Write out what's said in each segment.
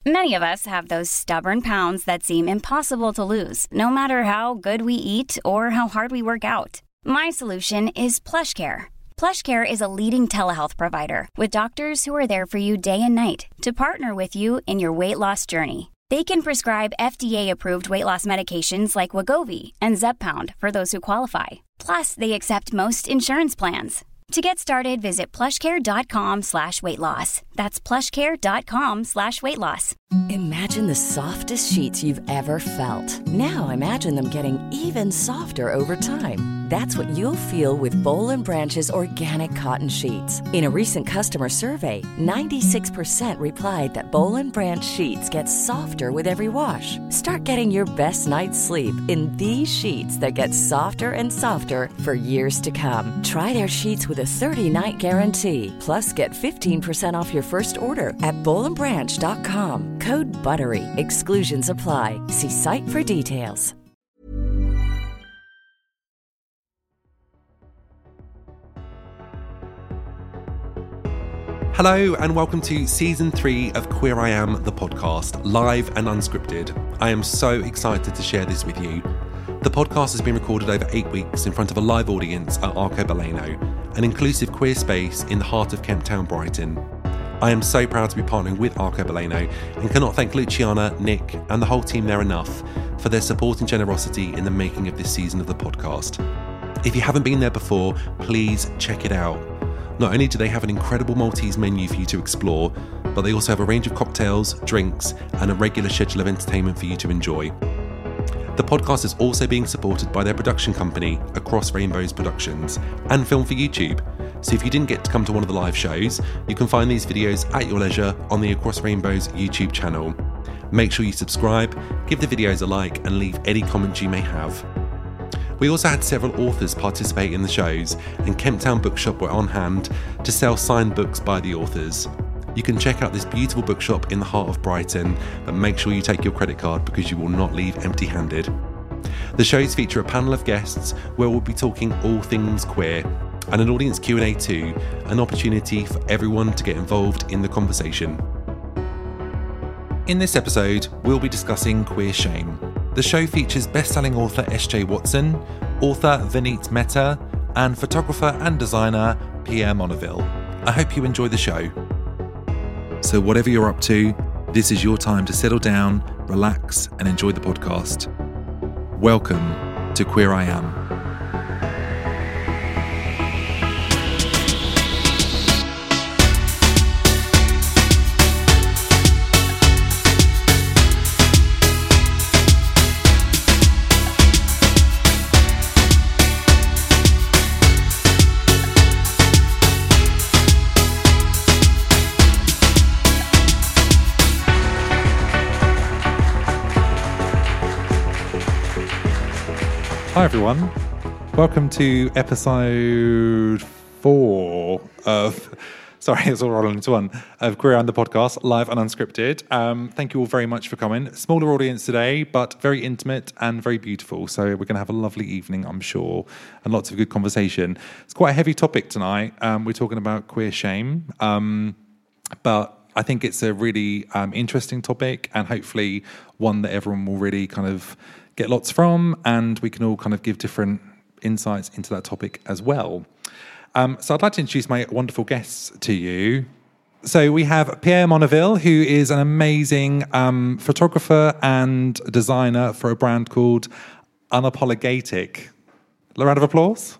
Many of us have those stubborn pounds that seem impossible to lose, no matter how good we eat or how hard we work out. My solution is PlushCare. PlushCare is a leading telehealth provider with doctors who are there for you day and night to partner with you in your weight loss journey. They can prescribe FDA-approved weight loss medications like Wegovy and Zepbound for those who qualify. Plus, they accept most insurance plans. To get started, visit plushcare.com/weightloss. That's plushcare.com/weightloss. Imagine the softest sheets you've ever felt. Now imagine them getting even softer over time. That's what you'll feel with Boll & Branch's organic cotton sheets. In a recent customer survey, 96% replied that Boll & Branch sheets get softer with every wash. Start getting your best night's sleep in these sheets that get softer and softer for years to come. Try their sheets with a 30-night guarantee. Plus, get 15% off your first order at bollandbranch.com. Code BUTTERY. Exclusions apply. See site for details. Hello and welcome to Season 3 of Queer I Am, the podcast, live and unscripted. I am so excited to share this with you. The podcast has been recorded over 8 weeks in front of a live audience at Arcobaleno, an inclusive queer space in the heart of Kemp Town, Brighton. I am so proud to be partnering with Arcobaleno and cannot thank Luciana, Nick and the whole team there enough for their support and generosity in the making of this season of the podcast. If you haven't been there before, please check it out. Not only do they have an incredible Maltese menu for you to explore, but they also have a range of cocktails, drinks, and a regular schedule of entertainment for you to enjoy. The podcast is also being supported by their production company, Across Rainbows Productions, and Film for YouTube. So if you didn't get to come to one of the live shows, you can find these videos at your leisure on the Across Rainbows YouTube channel. Make sure you subscribe, give the videos a like, and leave any comments you may have. We also had several authors participate in the shows, and Kemp Town Bookshop were on hand to sell signed books by the authors. You can check out this beautiful bookshop in the heart of Brighton, but make sure you take your credit card because you will not leave empty-handed. The shows feature a panel of guests where we'll be talking all things queer, and an audience Q&A too, an opportunity for everyone to get involved in the conversation. In this episode, we'll be discussing Queer Shame. The show features best-selling author S.J. Watson, author Vineet Mehta, and photographer and designer Pierre Monaville. I hope you enjoy the show. So whatever you're up to, this is your time to settle down, relax, and enjoy the podcast. Welcome to Queer I Am. Hi everyone, welcome to episode 4 of, sorry it's all rolling into one, of Queer on the Podcast, live and unscripted. Thank you all very much for coming. Smaller audience today, but very intimate and very beautiful. So we're going to have a lovely evening, I'm sure, and lots of good conversation. It's quite a heavy topic tonight. We're talking about queer shame, but I think it's a really interesting topic and hopefully one that everyone will really kind of get lots from, and we can all kind of give different insights into that topic as well. So I'd like to introduce my wonderful guests to you. So we have Pierre Monaville, who is an amazing photographer and designer for a brand called Unapologetic. A round of applause.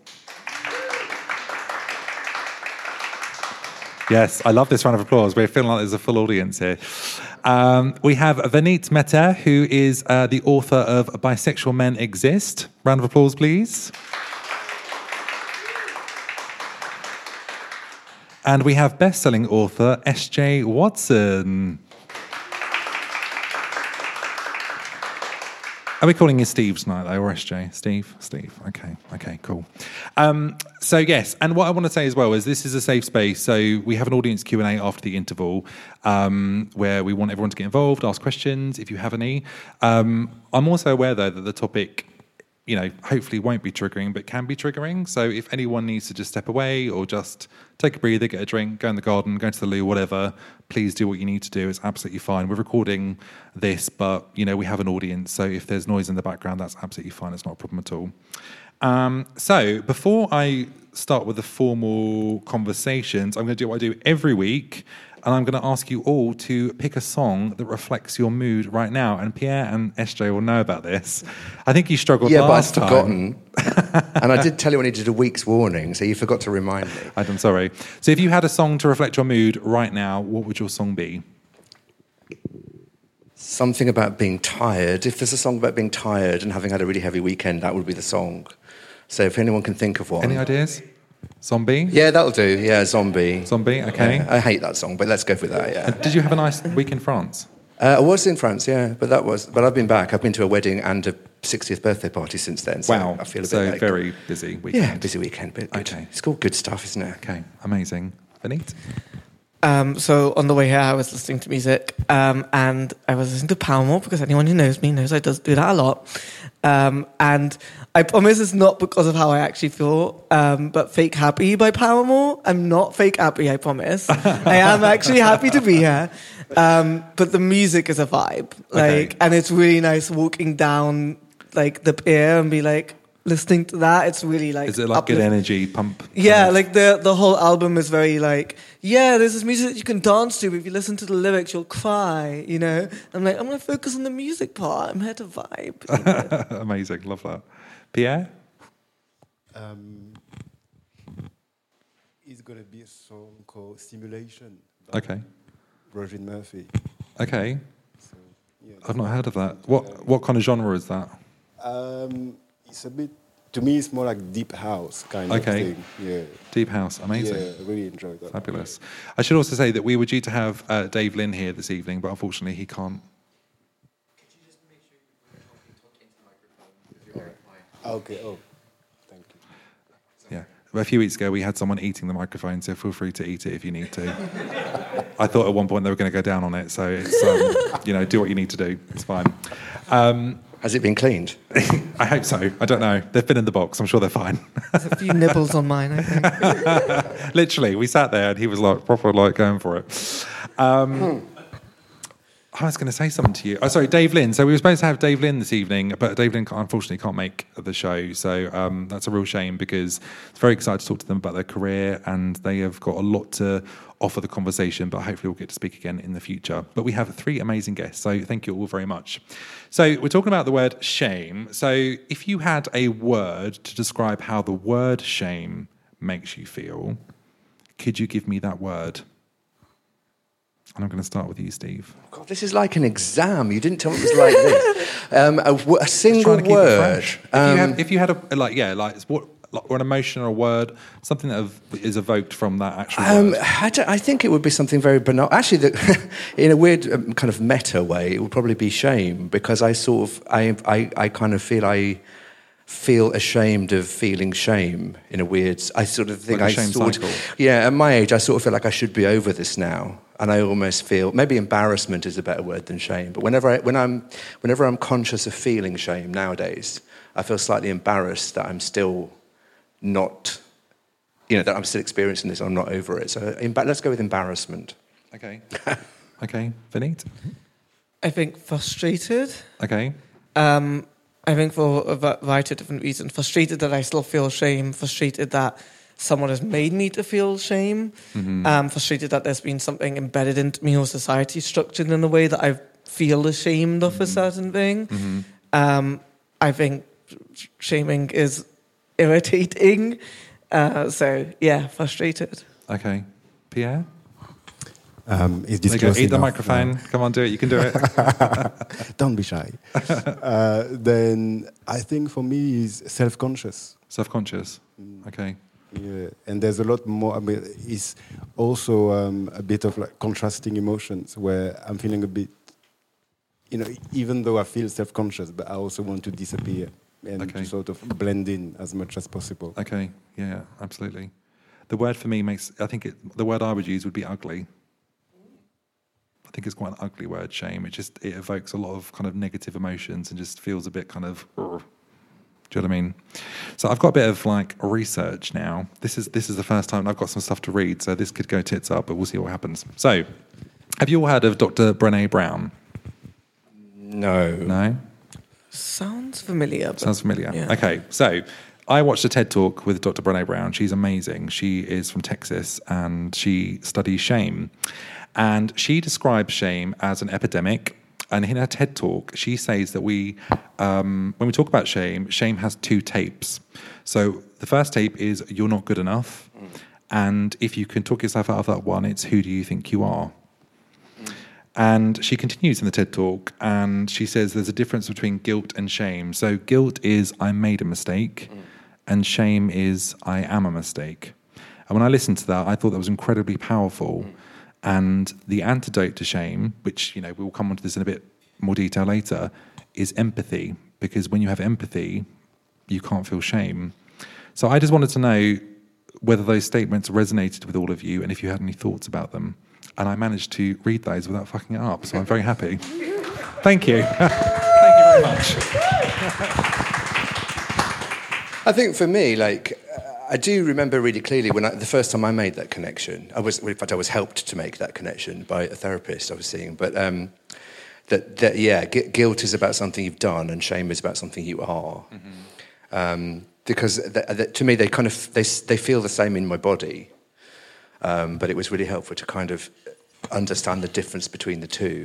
Yes, I love this round of applause. We're feeling like there's a full audience here. We have Vineet Mehta, who is the author of Bisexual Men Exist. Round of applause, please. And we have best-selling author S.J. Watson. Are we calling you Steve tonight, though, or S.J.? Steve? Okay, cool. So, yes, and what I want to say as well is this is a safe space. So we have an audience Q&A after the interval where we want everyone to get involved, ask questions if you have any. I'm also aware, though, that the topic hopefully won't be triggering, but can be triggering. So if anyone needs to just step away or just take a breather, get a drink, go in the garden, go to the loo, whatever, please do what you need to do. It's absolutely fine. We're recording this, but, we have an audience. So if there's noise in the background, that's absolutely fine. It's not a problem at all. So before I start with the formal conversations, I'm going to do what I do every week. And I'm going to ask you all to pick a song that reflects your mood right now. And Pierre and SJ will know about this. I think you struggled last time. Yeah, but I've forgotten. And I did tell you I needed a week's warning, so you forgot to remind me. I'm sorry. So if you had a song to reflect your mood right now, what would your song be? Something about being tired. If there's a song about being tired and having had a really heavy weekend, that would be the song. So if anyone can think of one. Any ideas? Zombie? Yeah, that'll do. Yeah, Zombie. Zombie, okay. Yeah, I hate that song, but let's go for that, yeah. Did you have a nice week in France? I was in France, yeah, but I've been back. I've been to a wedding and a 60th birthday party since then, so wow. I feel a bit like... very busy weekend. Yeah, busy weekend, but good. Okay. It's called good stuff, isn't it? Okay, amazing. Vineet? So on the way here, I was listening to music, and I was listening to Paramore, because anyone who knows me knows I do that a lot. And I promise it's not because of how I actually feel, but Fake Happy by Paramore. I'm not fake happy, I promise. I am actually happy to be here. But the music is a vibe. And it's really nice walking down the pier and be listening to that. It's really is it good energy pump? Yeah, the whole album is very there's this music that you can dance to, but if you listen to the lyrics you'll cry, I'm I'm gonna focus on the music part. I'm here to vibe. Amazing, love that. Pierre? It's gonna be a song called Simulation by Okay. Roisin Murphy. Okay. So, yeah, I've not heard of that. What kind of genre is that? It's a bit, to me, it's more like deep house kind of thing. Yeah. Deep house, amazing. Yeah, I really enjoyed that. Fabulous. I should also say that we were due to have Dave Lynn here this evening, but unfortunately he can't. Could you just make sure you talk into the microphone? Okay, thank you. Yeah. A few weeks ago we had someone eating the microphone, so feel free to eat it if you need to. I thought at one point they were going to go down on it, so it's, do what you need to do. It's fine. Has it been cleaned? I hope so. I don't know. They've been in the box. I'm sure they're fine. There's a few nibbles on mine, I think. Literally, we sat there and he was proper going for it. I was going to say something to you. Oh, sorry, Dave Lynn. So we were supposed to have Dave Lynn this evening, but Dave Lynn unfortunately can't make the show. So that's a real shame, because it's very excited to talk to them about their career, and they have got a lot to offer the conversation, but hopefully we'll get to speak again in the future. But we have 3 amazing guests, so thank you all very much. So we're talking about the word shame. So if you had a word to describe how the word shame makes you feel, could you give me that word? And I'm going to start with you, Steve. God, this is like an exam. You didn't tell me it was like this. A single word. If you had an emotion or a word, something that is evoked from that actual word. I think it would be something very banal. Actually, in a weird kind of meta way, it would probably be shame, because I kind of feel ashamed of feeling shame in a weird... I sort of think cycle. Yeah, at my age, I sort of feel like I should be over this now. And I almost feel, maybe embarrassment is a better word than shame, but whenever I'm conscious of feeling shame nowadays, I feel slightly embarrassed that I'm still not, that I'm still experiencing this, I'm not over it. So let's go with embarrassment. Okay. Okay, Vineet? I think frustrated. Okay. I think for a variety of different reasons. Frustrated that I still feel shame. Frustrated that someone has made me to feel shame. Mm-hmm. Frustrated that there's been something embedded into me or society structured in a way that I feel ashamed of a certain thing. Mm-hmm. I think shaming is irritating. Frustrated. Okay. Pierre? Is this eat the microphone. Come on, do it. You can do it. Don't be shy. Then I think for me is self-conscious. Self-conscious. Okay. Yeah, and there's a lot more. I mean, it's also a bit of contrasting emotions where I'm feeling a bit, even though I feel self-conscious, but I also want to disappear and to sort of blend in as much as possible. Okay. Yeah, absolutely. The word for me the word I would use would be ugly. I think it's quite an ugly word, shame. It evokes a lot of kind of negative emotions and just feels a bit kind of Do you know what I mean? So I've got a bit of like research now. This is the first time I've got some stuff to read, so this could go tits up, but we'll see what happens. So, have you all heard of Dr. Brené Brown? No. No? Sounds familiar. Sounds familiar. Yeah. Okay, so I watched a TED Talk with Dr. Brené Brown. She's amazing. She is from Texas and she studies shame. And she describes shame as an epidemic. And in her TED Talk, she says that when we talk about shame has two tapes. So the first tape is you're not good enough. And if you can talk yourself out of that one, it's who do you think you are? And she continues in the TED Talk, and she says there's a difference between guilt and shame. So guilt is I made a mistake, and shame is I am a mistake. And when I listened to that, I thought that was incredibly powerful. And the antidote to shame, which, you know, we'll come onto this in a bit more detail later, is empathy. Because when you have empathy, you can't feel shame. So I just wanted to know whether those statements resonated with all of you and if you had any thoughts about them. And I managed to read those without fucking it up, so I'm very happy. Thank you. Thank you very much. I think for me, like, I do remember really clearly when the first time I made that connection. I was helped to make that connection by a therapist I was seeing. But guilt is about something you've done, and shame is about something you are. Because to me, they feel the same in my body. But it was really helpful to kind of understand the difference between the two.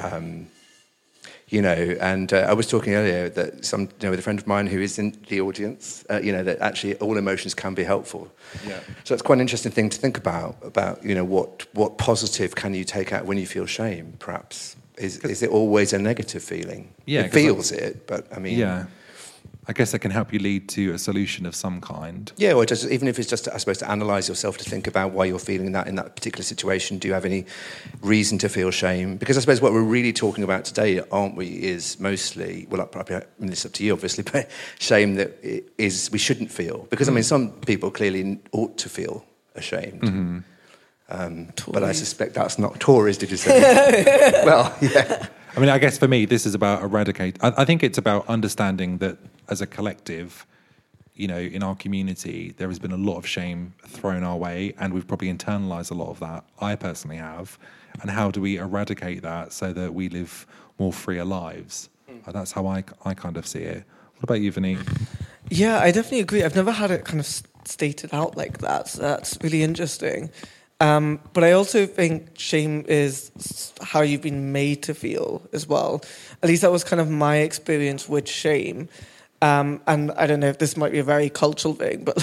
And I was talking earlier that with a friend of mine who is in the audience, that actually all emotions can be helpful. Yeah. So it's quite an interesting thing to think about what positive can you take out when you feel shame, perhaps? Is it always a negative feeling? Yeah. It feels it, but I mean... Yeah. I guess that can help you lead to a solution of some kind. Yeah, or just, even if it's just, I suppose, to analyse yourself, to think about why you're feeling that in that particular situation. Do you have any reason to feel shame? Because I suppose what we're really talking about today, aren't we, is mostly, well, it's up to you, obviously, but shame that is we shouldn't feel. Because, I mean, some people clearly ought to feel ashamed. But I suspect that's not... Tories, did you say? Well, yeah. I mean, I guess for me, this is about eradicate. I think it's about understanding that as a collective, in our community, there has been a lot of shame thrown our way, and we've probably internalized a lot of that. I personally have. And how do we eradicate that so that we live more freer lives? That's how I kind of see it. What about you, Vinny? Yeah, I definitely agree. I've never had it kind of stated out like that, so that's really interesting. But I also think shame is how you've been made to feel as well. At least that was kind of my experience with shame. And I don't know if this might be a very cultural thing, but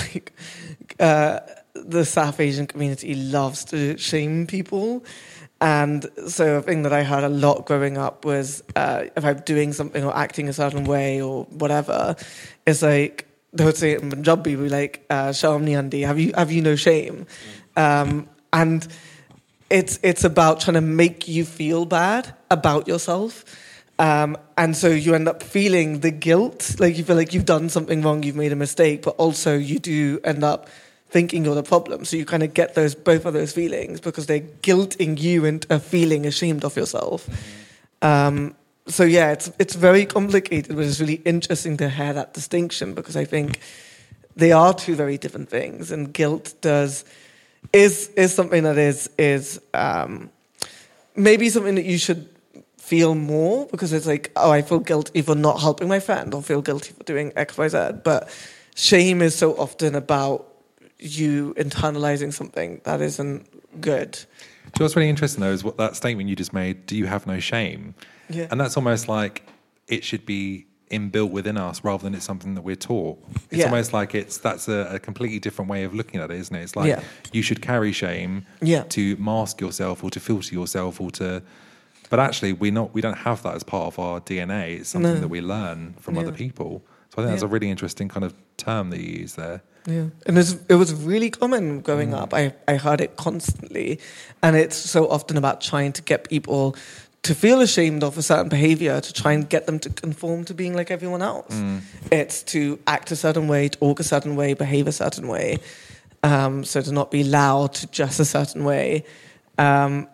the South Asian community loves to shame people. And so a thing that I heard a lot growing up was if I'm doing something or acting a certain way or whatever, it's like, they would say it in Punjabi, we're like, Sharm nahi aandi, have you no shame? And it's about trying to make you feel bad about yourself. And so you end up feeling the guilt, like you feel like you've done something wrong, you've made a mistake, but also you do end up thinking you're the problem. So you kind of get both of those feelings because they're guilting you into feeling ashamed of yourself. So yeah, it's very complicated, but it's really interesting to hear that distinction because I think they are two very different things, and guilt is something that is maybe something that you should feel more because it's like, oh, I feel guilty for not helping my friend or feel guilty for doing X, Y, Z. But shame is so often about you internalizing something that isn't good. Do you know what's really interesting though is what that statement you just made, do you have no shame? Yeah. And that's almost like it should be inbuilt within us rather than it's something that we're taught. It's almost like that's a completely different way of looking at it, isn't it? It's like you should carry shame to mask yourself or to filter yourself or to... But actually, we don't have that as part of our DNA. It's something that we learn from other people. So I think that's a really interesting kind of term that you use there. Yeah, and it was really common growing up. I heard it constantly. And it's so often about trying to get people to feel ashamed of a certain behavior, to try and get them to conform to being like everyone else. It's to act a certain way, talk a certain way, behave a certain way. So to not be loud, to dress a certain way.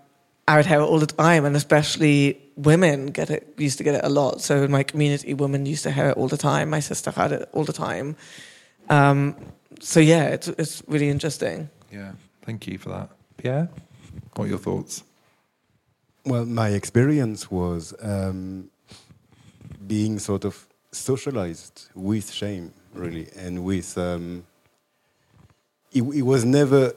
I would hear it all the time, and especially women used to get it a lot. So in my community, women used to hear it all the time. My sister had it all the time. So yeah, it's really interesting. Yeah, thank you for that. Pierre, what are your thoughts? Well, my experience was being sort of socialized with shame, really, and with it was never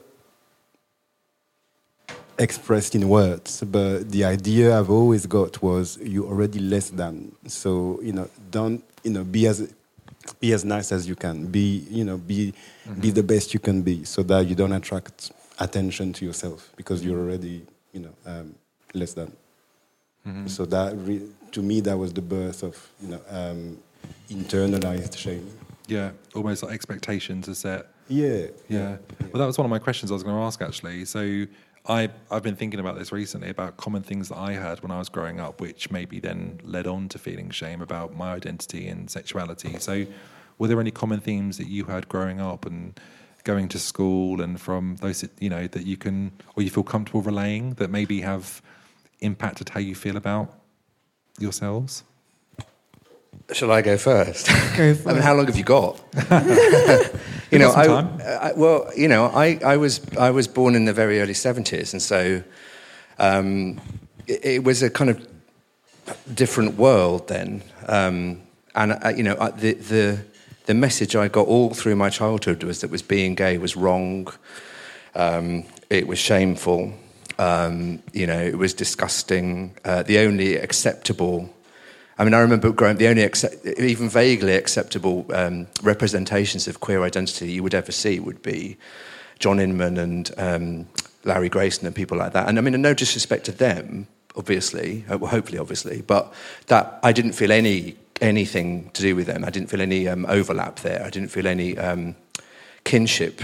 expressed in words, but the idea I've always got was you're already less than. So don't be as nice as you can. Be the best you can be, so that you don't attract attention to yourself because you're already less than. Mm-hmm. So that to me that was the birth of internalized shame. Yeah, almost like expectations are set. Yeah. Well, that was one of my questions I was going to ask actually. So I've been thinking about this recently, about common things that I heard when I was growing up, which maybe then led on to feeling shame about my identity and sexuality. So were there any common themes that you had growing up and going to school, and from those that you can, or you feel comfortable relaying, that maybe have impacted how you feel about yourselves? Shall I go first? Go for I mean, it. how long have you got? I was born in the very early 70s, and so it was a kind of different world then. The message I got all through my childhood was that being gay was wrong. It was shameful. It was disgusting. The only acceptable, I remember growing up, the only even vaguely acceptable representations of queer identity you would ever see would be John Inman and Larry Grayson and people like that. And no disrespect to them, hopefully, but that I didn't feel anything to do with them. I didn't feel any overlap there. I didn't feel any kinship.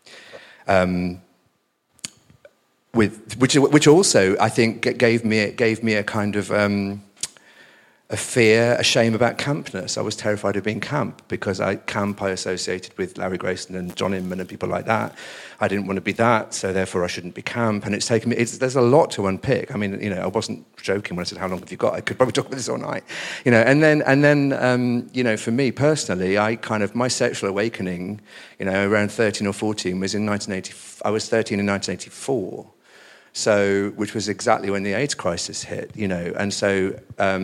Which also I think gave me a kind of a fear, a shame about campness. I was terrified of being camp because I associated with Larry Grayson and John Inman and people like that. I didn't want to be that, so therefore I shouldn't be camp. And it's taken me. There's a lot to unpick. I wasn't joking when I said how long have you got. I could probably talk about this all night. And then for me personally, my sexual awakening, around 13 or 14 was in 1980. I was 13 in 1984. So, which was exactly when the AIDS crisis hit, and so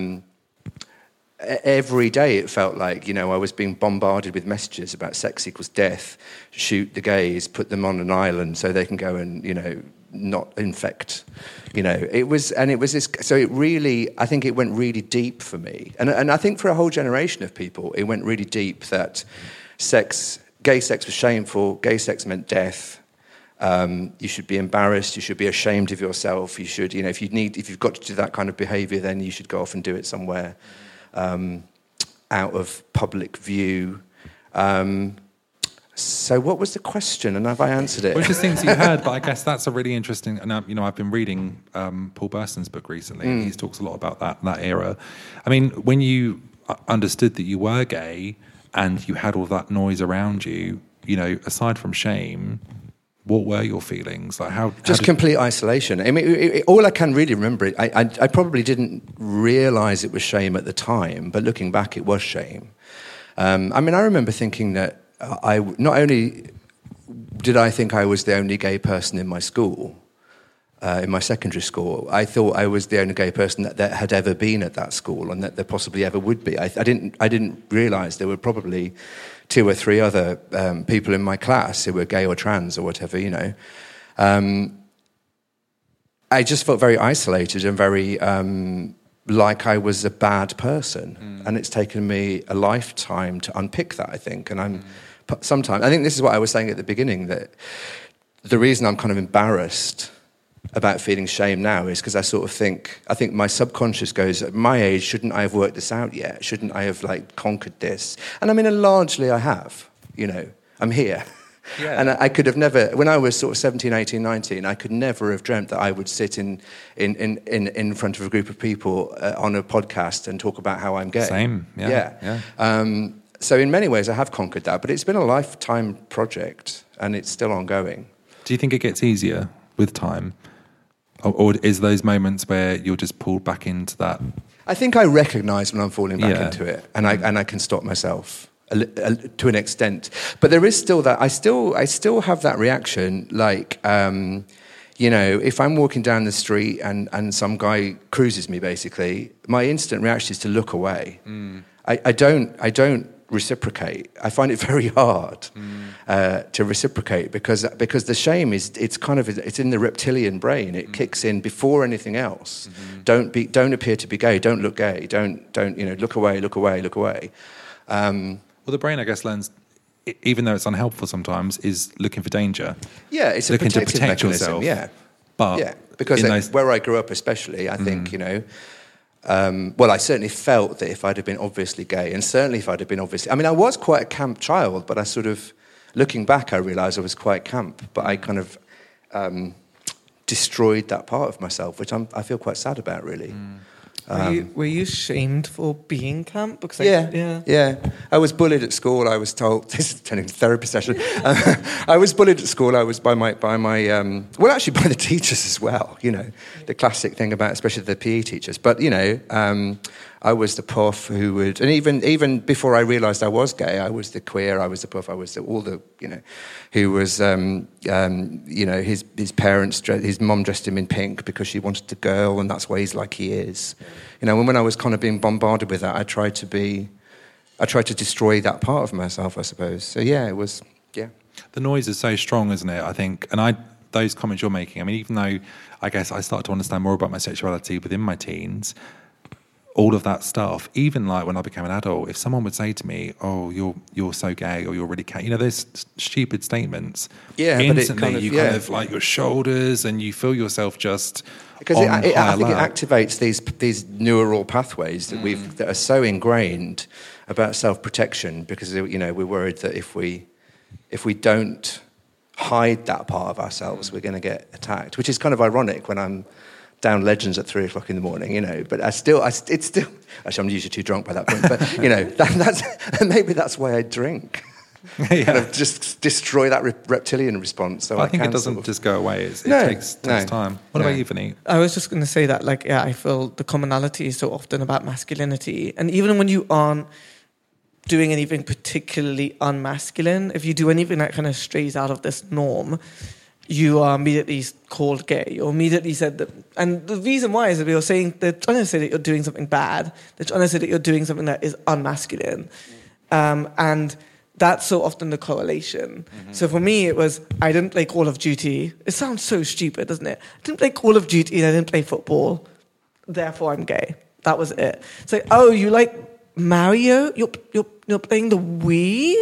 every day it felt like, I was being bombarded with messages about sex equals death, shoot the gays, put them on an island so they can go and, not infect, it was this, so it really, I think it went really deep for me. And I think for a whole generation of people, it went really deep that gay sex was shameful, gay sex meant death. You should be embarrassed. You should be ashamed of yourself. You should, if you've got to do that kind of behaviour, then you should go off and do it somewhere out of public view. So, what was the question? And have I answered it? Well, just things you heard, but I guess that's a really interesting. And I've been reading Paul Burston's book recently. And he talks a lot about that era. When you understood that you were gay and you had all that noise around you, aside from shame, what were your feelings? Like complete isolation. All I can really remember, I probably didn't realise it was shame at the time, but looking back, it was shame. I remember thinking that not only did I think I was the only gay person in my school, in my secondary school, I thought I was the only gay person that had ever been at that school, and that there possibly ever would be. I didn't realise there were probably 2 or 3 other people in my class who were gay or trans or whatever, I just felt very isolated and very like I was a bad person. And it's taken me a lifetime to unpick that, I think. And sometimes, I think this is what I was saying at the beginning, that the reason I'm kind of embarrassed about feeling shame now is because I think my subconscious goes, at my age, shouldn't I have worked this out yet? Shouldn't I have conquered this? And largely I have, I'm here. Yeah. And I could have never, when I was sort of 17, 18, 19, I could never have dreamt that I would sit in front of a group of people on a podcast and talk about how I'm gay. Same, yeah. So in many ways I have conquered that, but it's been a lifetime project and it's still ongoing. Do you think it gets easier with time? Or is those moments where you're just pulled back into that? I think I recognise when I'm falling back into it, and I can stop myself to an extent. But there is still that. I still have that reaction, like. If I'm walking down the street and some guy cruises me, basically, my instant reaction is to look away. I don't reciprocate. I find it very hard to reciprocate because the shame is it's in the reptilian brain. It kicks in before anything else. Don't appear to be gay. Don't look gay. Don't look away. Look away. Look away. Well, the brain, I guess, learns. Even though it's unhelpful sometimes, is looking for danger. Yeah, it's looking a protective to protect mechanism. yourself. Because where I grew up, especially, I think I certainly felt that if I'd have been obviously gay, and certainly if I'd have been obviously, I was quite a camp child, but I sort of, looking back, I realised I was quite camp, but I kind of destroyed that part of myself, which I feel quite sad about, really. Were you shamed for being camp? Because yeah. I was bullied at school. I was told, this is turning into a therapy session. I was bullied at school. I was by the teachers as well. The classic thing about, especially the PE teachers. But I was the puff who would, and even before I realised I was gay, I was the queer. I was the puff. I was who was his parents, his mum dressed him in pink because she wanted a girl, and that's why he's like he is. And when I was kind of being bombarded with that, I tried to destroy that part of myself, I suppose. So it was. The noise is so strong, isn't it? I think, and those comments you're making. Even though I guess I started to understand more about my sexuality within my teens. All of that stuff, even like when I became an adult, if someone would say to me, "Oh, you're so gay," or "You're really gay," there's stupid statements. Yeah, instantly but you kind of like your shoulders, and you feel yourself just because I think it activates these neural pathways that are so ingrained about self-protection. Because we're worried that if we don't hide that part of ourselves, we're going to get attacked. Which is kind of ironic when I'm down Legends at 3:00 in the morning, but it's still. Actually, I'm usually too drunk by that point. But that's maybe that's why I drink. Kind of just destroy that reptilian response. So I think it doesn't just go away. It takes time. What about you, Vinny? I was just going to say that, I feel the commonality is so often about masculinity, and even when you aren't doing anything particularly unmasculine, if you do anything that kind of strays out of this norm, you are immediately called gay, or immediately said that. And the reason why is that they're trying to say that you're doing something bad. They're trying to say that you're doing something that is unmasculine. And that's so often the correlation. So for me, it was, I didn't play Call of Duty. It sounds so stupid, doesn't it? I didn't play Call of Duty and I didn't play football. Therefore, I'm gay. That was it. It's like, oh, you like Mario? You're playing the Wii?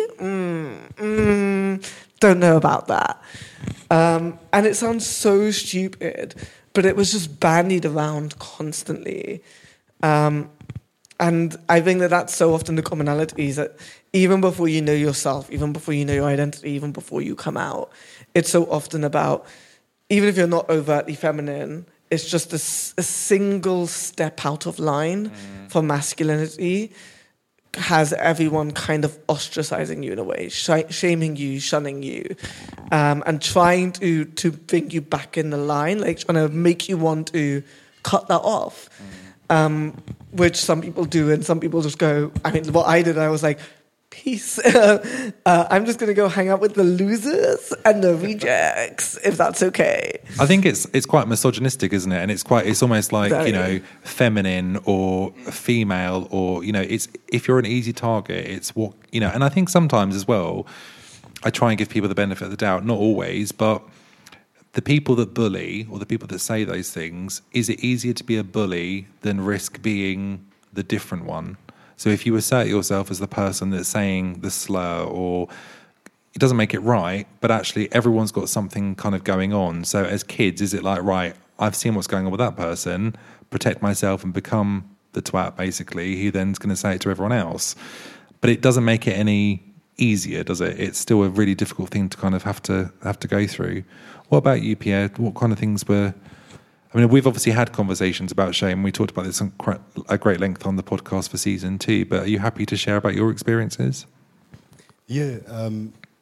Don't know about that. And it sounds so stupid, but it was just bandied around constantly. And I think that that's so often the commonality, is that even before you know yourself, even before you know your identity, even before you come out, it's so often about, even if you're not overtly feminine, it's just a single step out of line for masculinity has everyone kind of ostracizing you in a way, shaming you, shunning you, and trying to bring you back in the line, like trying to make you want to cut that off, which some people do, and some people just go, what I did, I was like, peace. I'm just going to go hang out with the losers and the rejects, if that's okay. I think it's quite misogynistic, isn't it? And it's almost like, feminine or female, or, it's, if you're an easy target, it's what, and I think sometimes as well, I try and give people the benefit of the doubt, not always, but the people that bully or the people that say those things, is it easier to be a bully than risk being the different one? So if you assert yourself as the person that's saying the slur, or it doesn't make it right, but actually everyone's got something kind of going on. So as kids, is it like, right, I've seen what's going on with that person, protect myself and become the twat, basically, who then's going to say it to everyone else. But it doesn't make it any easier, does it? It's still a really difficult thing to kind of have to go through. What about you, Pierre? What kind of things were... we've obviously had conversations about shame. We talked about this at great length on the podcast for season 2, but are you happy to share about your experiences? Yeah.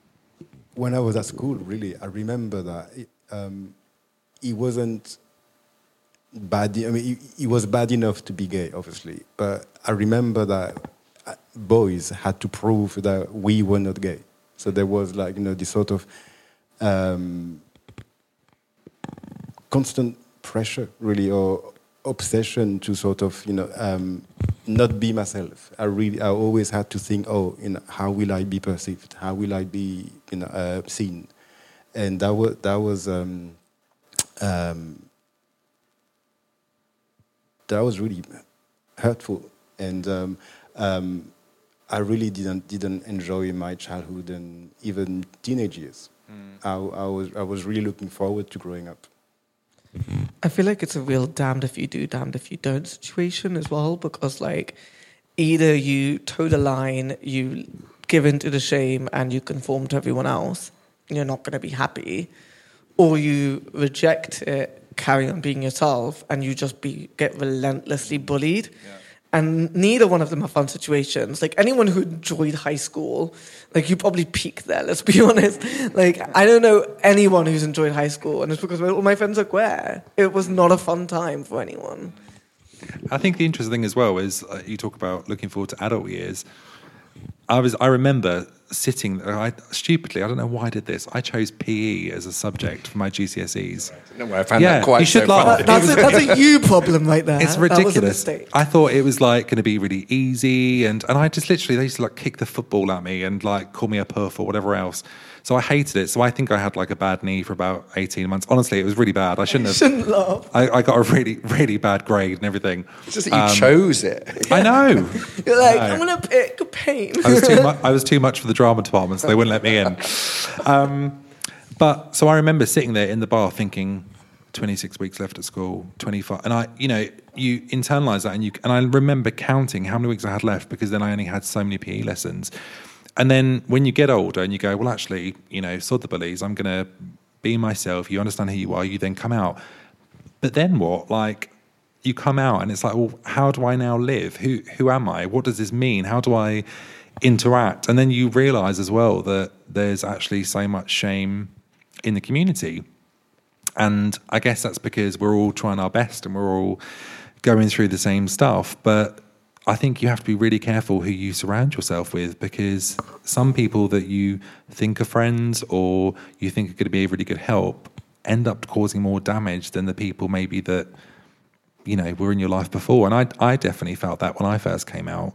When I was at school, really, I remember that it wasn't bad. I mean, it was bad enough to be gay, obviously. But I remember that boys had to prove that we were not gay. So there was like, this sort of constant pressure, really, or obsession to sort of, not be myself. I always had to think, how will I be perceived? How will I be, seen? And that was really hurtful. And I really didn't enjoy my childhood and even teenage years. I was really looking forward to growing up. I feel like it's a real damned if you do, damned if you don't situation as well, because like either you toe the line, you give in to the shame and you conform to everyone else, you're not going to be happy, or you reject it, carry on being yourself, and you just get relentlessly bullied. Yeah. And neither one of them are fun situations. Like anyone who enjoyed high school, like you probably peaked there, let's be honest. Like I don't know anyone who's enjoyed high school, and it's because all my friends are queer. It was not a fun time for anyone. I think the interesting thing as well is you talk about looking forward to adult years. I remember sitting, stupidly, I don't know why I did this. I chose PE as a subject for my GCSEs. No, I found that quite you should laugh. That's a you problem right there. It's ridiculous. I thought it was like going to be really easy, and I just literally, they used to like kick the football at me and like call me a puff or whatever else. So I hated it. So I think I had like a bad knee for about 18 months. Honestly, it was really bad. I shouldn't laugh. I got a really, really bad grade and everything. It's just that you chose it. I know. You're like, I'm going to pick pain. I was too much for the drama department, so they wouldn't let me in. But so I remember sitting there in the bar thinking, 26 weeks left at school, 25. And you internalize that, and I remember counting how many weeks I had left, because then I only had so many PE lessons. And then when you get older and you go, well, actually, sod the bullies, I'm going to be myself. You understand who you are. You then come out. But then what? Like, you come out and it's like, well, how do I now live? Who am I? What does this mean? How do I interact? And then you realize as well that there's actually so much shame in the community. And I guess that's because we're all trying our best and we're all going through the same stuff. But I think you have to be really careful who you surround yourself with, because some people that you think are friends or you think are going to be a really good help end up causing more damage than the people maybe that, were in your life before. And I definitely felt that when I first came out.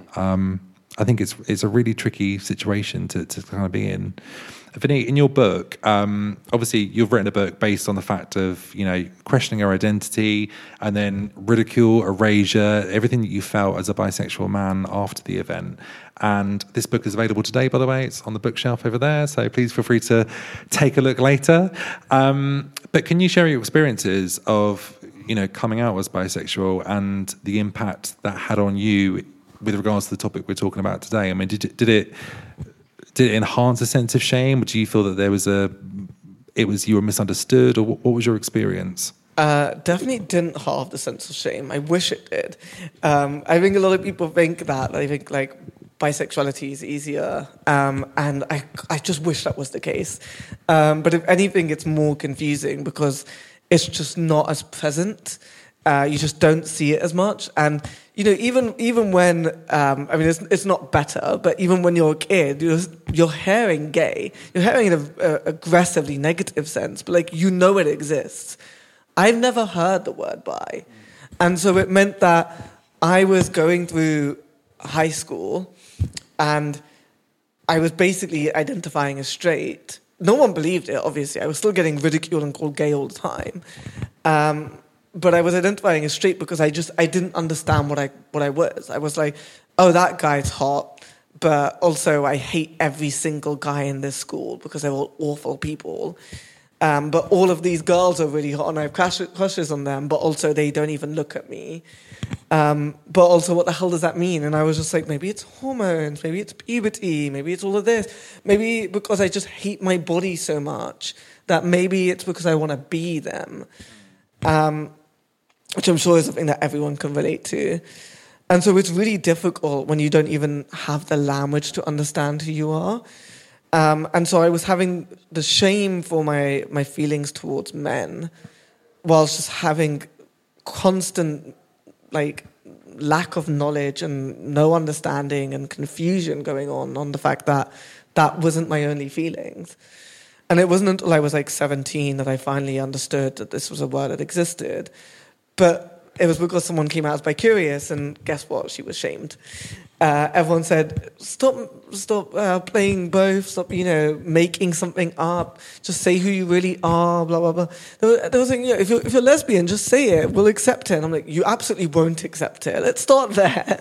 I think it's a really tricky situation to kind of be in. Vinny, in your book, obviously you've written a book based on the fact of, questioning your identity and then ridicule, erasure, everything that you felt as a bisexual man after the event. And this book is available today, by the way. It's on the bookshelf over there, so please feel free to take a look later. But can you share your experiences of, coming out as bisexual and the impact that had on you with regards to the topic we're talking about today? I mean, did it enhance a sense of shame? Or do you feel that you were misunderstood, or what was your experience? Definitely didn't have the sense of shame. I wish it did. I think a lot of people think that. I think like bisexuality is easier, and I just wish that was the case. But if anything, it's more confusing because it's just not as present. You just don't see it as much. And, even when, it's not better, but even when you're a kid, you're hearing gay. You're hearing it in an aggressively negative sense, but it exists. I've never heard the word bi. And so it meant that I was going through high school and I was basically identifying as straight. No one believed it, obviously. I was still getting ridiculed and called gay all the time. But I was identifying as straight because I didn't understand what I was. I was like, oh, that guy's hot, but also I hate every single guy in this school because they're all awful people. But all of these girls are really hot and I have crushes on them, but also they don't even look at me. But also, what the hell does that mean? And I was just like, maybe it's hormones, maybe it's puberty, maybe it's all of this. Maybe because I just hate my body so much that maybe it's because I want to be them. Which I'm sure is something that everyone can relate to. And so it's really difficult when you don't even have the language to understand who you are. And so I was having the shame for my feelings towards men whilst just having constant like lack of knowledge and no understanding and confusion going on the fact that that wasn't my only feelings. And it wasn't until I was like 17 that I finally understood that this was a word that existed. But it was because someone came out as bi-curious, and guess what? She was shamed. Everyone said, stop playing both, stop, making something up, just say who you really are, blah, blah, blah. They were saying, if you're lesbian, just say it, we'll accept it. And I'm like, you absolutely won't accept it. Let's start there.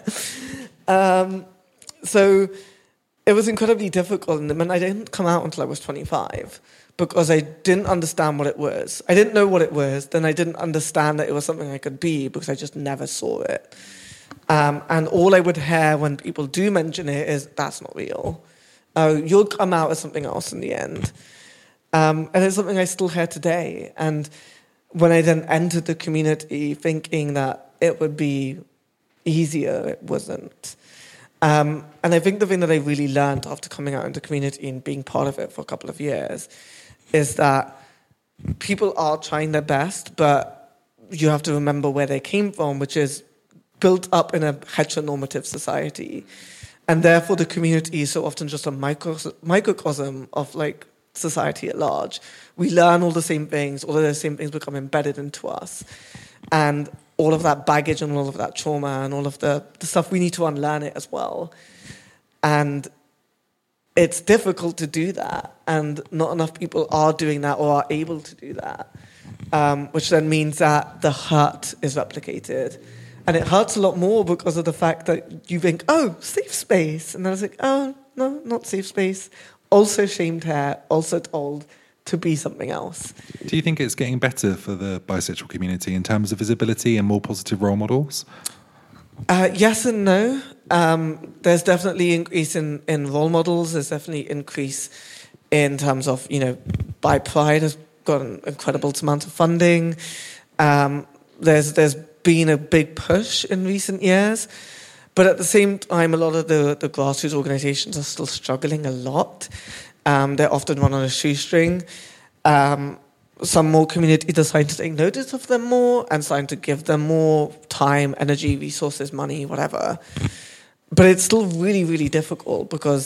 So it was incredibly difficult, and I didn't come out until I was 25 because I didn't understand what it was. I didn't know what it was, then I didn't understand that it was something I could be because I just never saw it. And all I would hear when people do mention it is, that's not real. You'll come out as something else in the end. And it's something I still hear today. And when I then entered the community thinking that it would be easier, it wasn't. And I think the thing that I really learned after coming out into the community and being part of it for a couple of years is that people are trying their best, but you have to remember where they came from, which is built up in a heteronormative society. And therefore the community is so often just a microcosm of like society at large. We learn all the same things, all of those same things become embedded into us. And all of that baggage and all of that trauma and all of the stuff, we need to unlearn it as well. And it's difficult to do that. And not enough people are doing that or are able to do that, which then means that the hurt is replicated. And it hurts a lot more because of the fact that you think, oh, safe space. And then it's like, oh, no, not safe space. Also shamed here, also told to be something else. Do you think it's getting better for the bisexual community in terms of visibility and more positive role models? Yes and no. There's definitely increase in role models. There's definitely increase in terms of, Bi Pride has got an incredible amount of funding. There's been a big push in recent years. But at the same time, a lot of the grassroots organizations are still struggling a lot. They're often run on a shoestring. Some more communities are starting to take notice of them more and starting to give them more time, energy, resources, money, whatever. But it's still really, really difficult because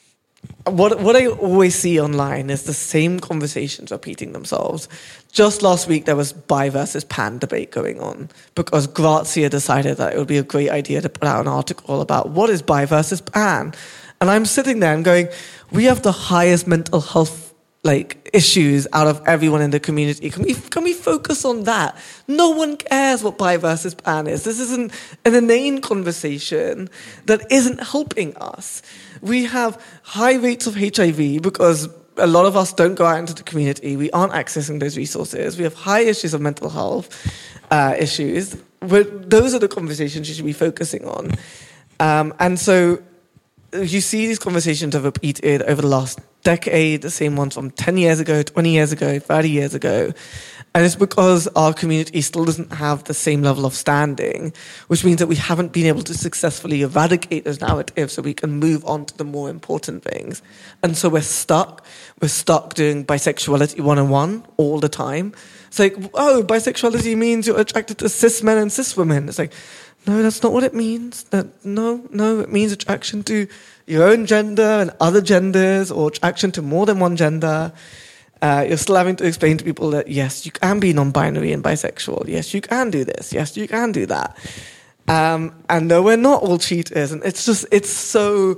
what I always see online is the same conversations repeating themselves. Just last week, there was bi versus pan debate going on because Grazia decided that it would be a great idea to put out an article about what is bi versus pan. And I'm sitting there and going, we have the highest mental health issues out of everyone in the community. Can we focus on that? No one cares what bi versus pan is. This isn't an inane conversation that isn't helping us. We have high rates of HIV because a lot of us don't go out into the community. We aren't accessing those resources. We have high issues of mental health issues. Those are the conversations you should be focusing on. And so you see these conversations have repeated over the last decade, the same ones from 10 years ago, 20 years ago, 30 years ago. And it's because our community still doesn't have the same level of standing, which means that we haven't been able to successfully eradicate those narratives so we can move on to the more important things. And so we're stuck. We're stuck doing bisexuality 101 all the time. It's like, oh, bisexuality means you're attracted to cis men and cis women. It's like, no, that's not what it means. No, it means attraction to your own gender and other genders or attraction to more than one gender. You're still having to explain to people that, yes, you can be non-binary and bisexual. Yes, you can do this. Yes, you can do that. And no, we're not all cheaters. And it's so,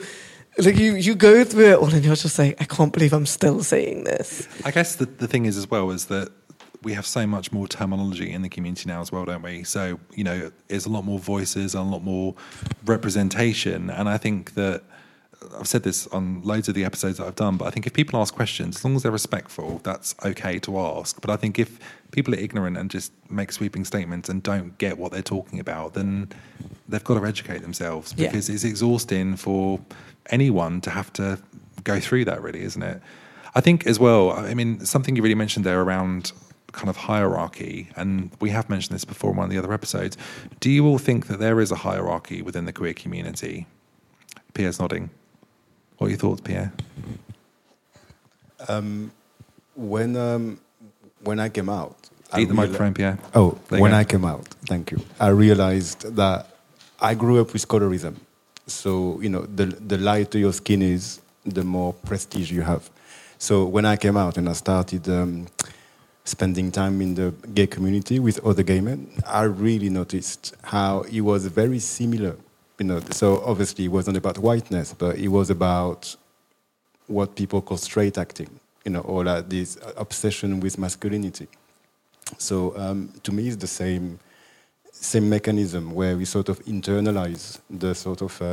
you go through it all and you're just like, I can't believe I'm still saying this. I guess the thing is as well is that we have so much more terminology in the community now as well, don't we? So, there's a lot more voices and a lot more representation. And I think that I've said this on loads of the episodes that I've done, but I think if people ask questions, as long as they're respectful, that's okay to ask. But I think if people are ignorant and just make sweeping statements and don't get what they're talking about, then they've got to educate themselves because it's exhausting for anyone to have to go through that, really, isn't it? I think as well, something you really mentioned there around kind of hierarchy, and we have mentioned this before in one of the other episodes. Do you all think that there is a hierarchy within the queer community? Pierre's nodding. What are your thoughts, Pierre? When I came out, Eat the microphone, Pierre. Oh, There you when go. I came out, thank you, I realized that I grew up with colorism. So, the lighter your skin is, the more prestige you have. So when I came out and I started spending time in the gay community with other gay men, I really noticed how it was very similar. So obviously it wasn't about whiteness, but it was about what people call straight acting, or like this obsession with masculinity. So to me, it's the same mechanism where we sort of internalize the sort of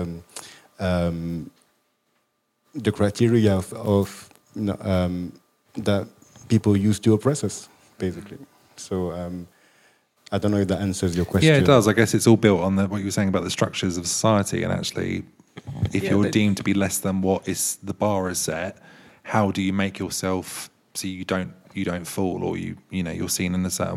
the criteria of that people use to oppress us, basically. So I don't know if that answers your question. Yeah, it does. I guess it's all built on what you were saying about the structures of society, and actually, if you're deemed to be less than what is the bar is set, how do you make yourself so you don't fall, or you're seen in a certain.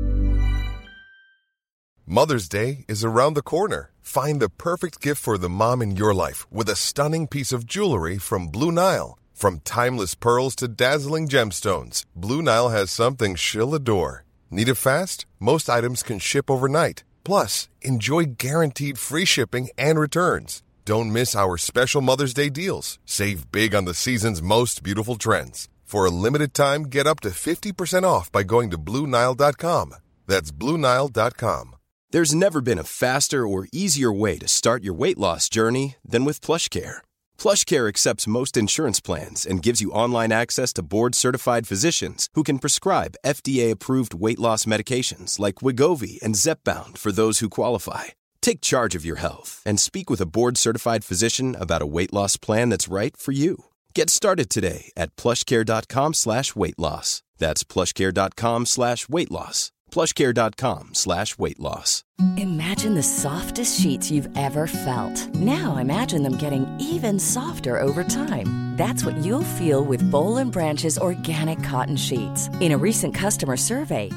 Mother's Day is around the corner. Find the perfect gift for the mom in your life with a stunning piece of jewelry from Blue Nile. From timeless pearls to dazzling gemstones, Blue Nile has something she'll adore. Need it fast? Most items can ship overnight. Plus, enjoy guaranteed free shipping and returns. Don't miss our special Mother's Day deals. Save big on the season's most beautiful trends. For a limited time, get up to 50% off by going to BlueNile.com. That's BlueNile.com. There's never been a faster or easier way to start your weight loss journey than with PlushCare. PlushCare accepts most insurance plans and gives you online access to board-certified physicians who can prescribe FDA-approved weight loss medications like Wegovy and Zepbound for those who qualify. Take charge of your health and speak with a board-certified physician about a weight loss plan that's right for you. Get started today at plushcare.com/weight loss. That's plushcare.com/weight loss. plushcare.com/weight loss. Imagine the softest sheets you've ever felt. Now imagine them getting even softer over time. That's what you'll feel with Boll & Branch's organic cotton sheets. In a recent customer survey,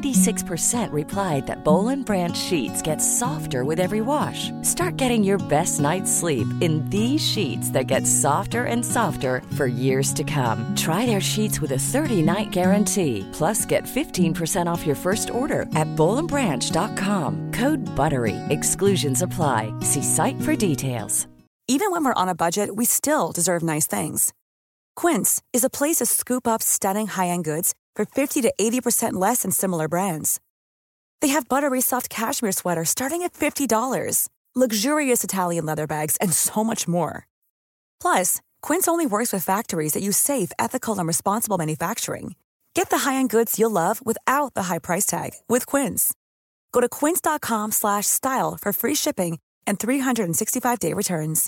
96% replied that Boll & Branch sheets get softer with every wash. Start getting your best night's sleep in these sheets that get softer and softer for years to come. Try their sheets with a 30-night guarantee. Plus, get 15% off your first order at bollandbranch.com. Code BUTTERY. Exclusions apply. See site for details. Even when we're on a budget, we still deserve nice things. Quince is a place to scoop up stunning high-end goods for 50 to 80% less than similar brands. They have buttery soft cashmere sweaters starting at $50, luxurious Italian leather bags, and so much more. Plus, Quince only works with factories that use safe, ethical, and responsible manufacturing. Get the high-end goods you'll love without the high price tag with Quince. Go to quince.com/style for free shipping and 365-day returns.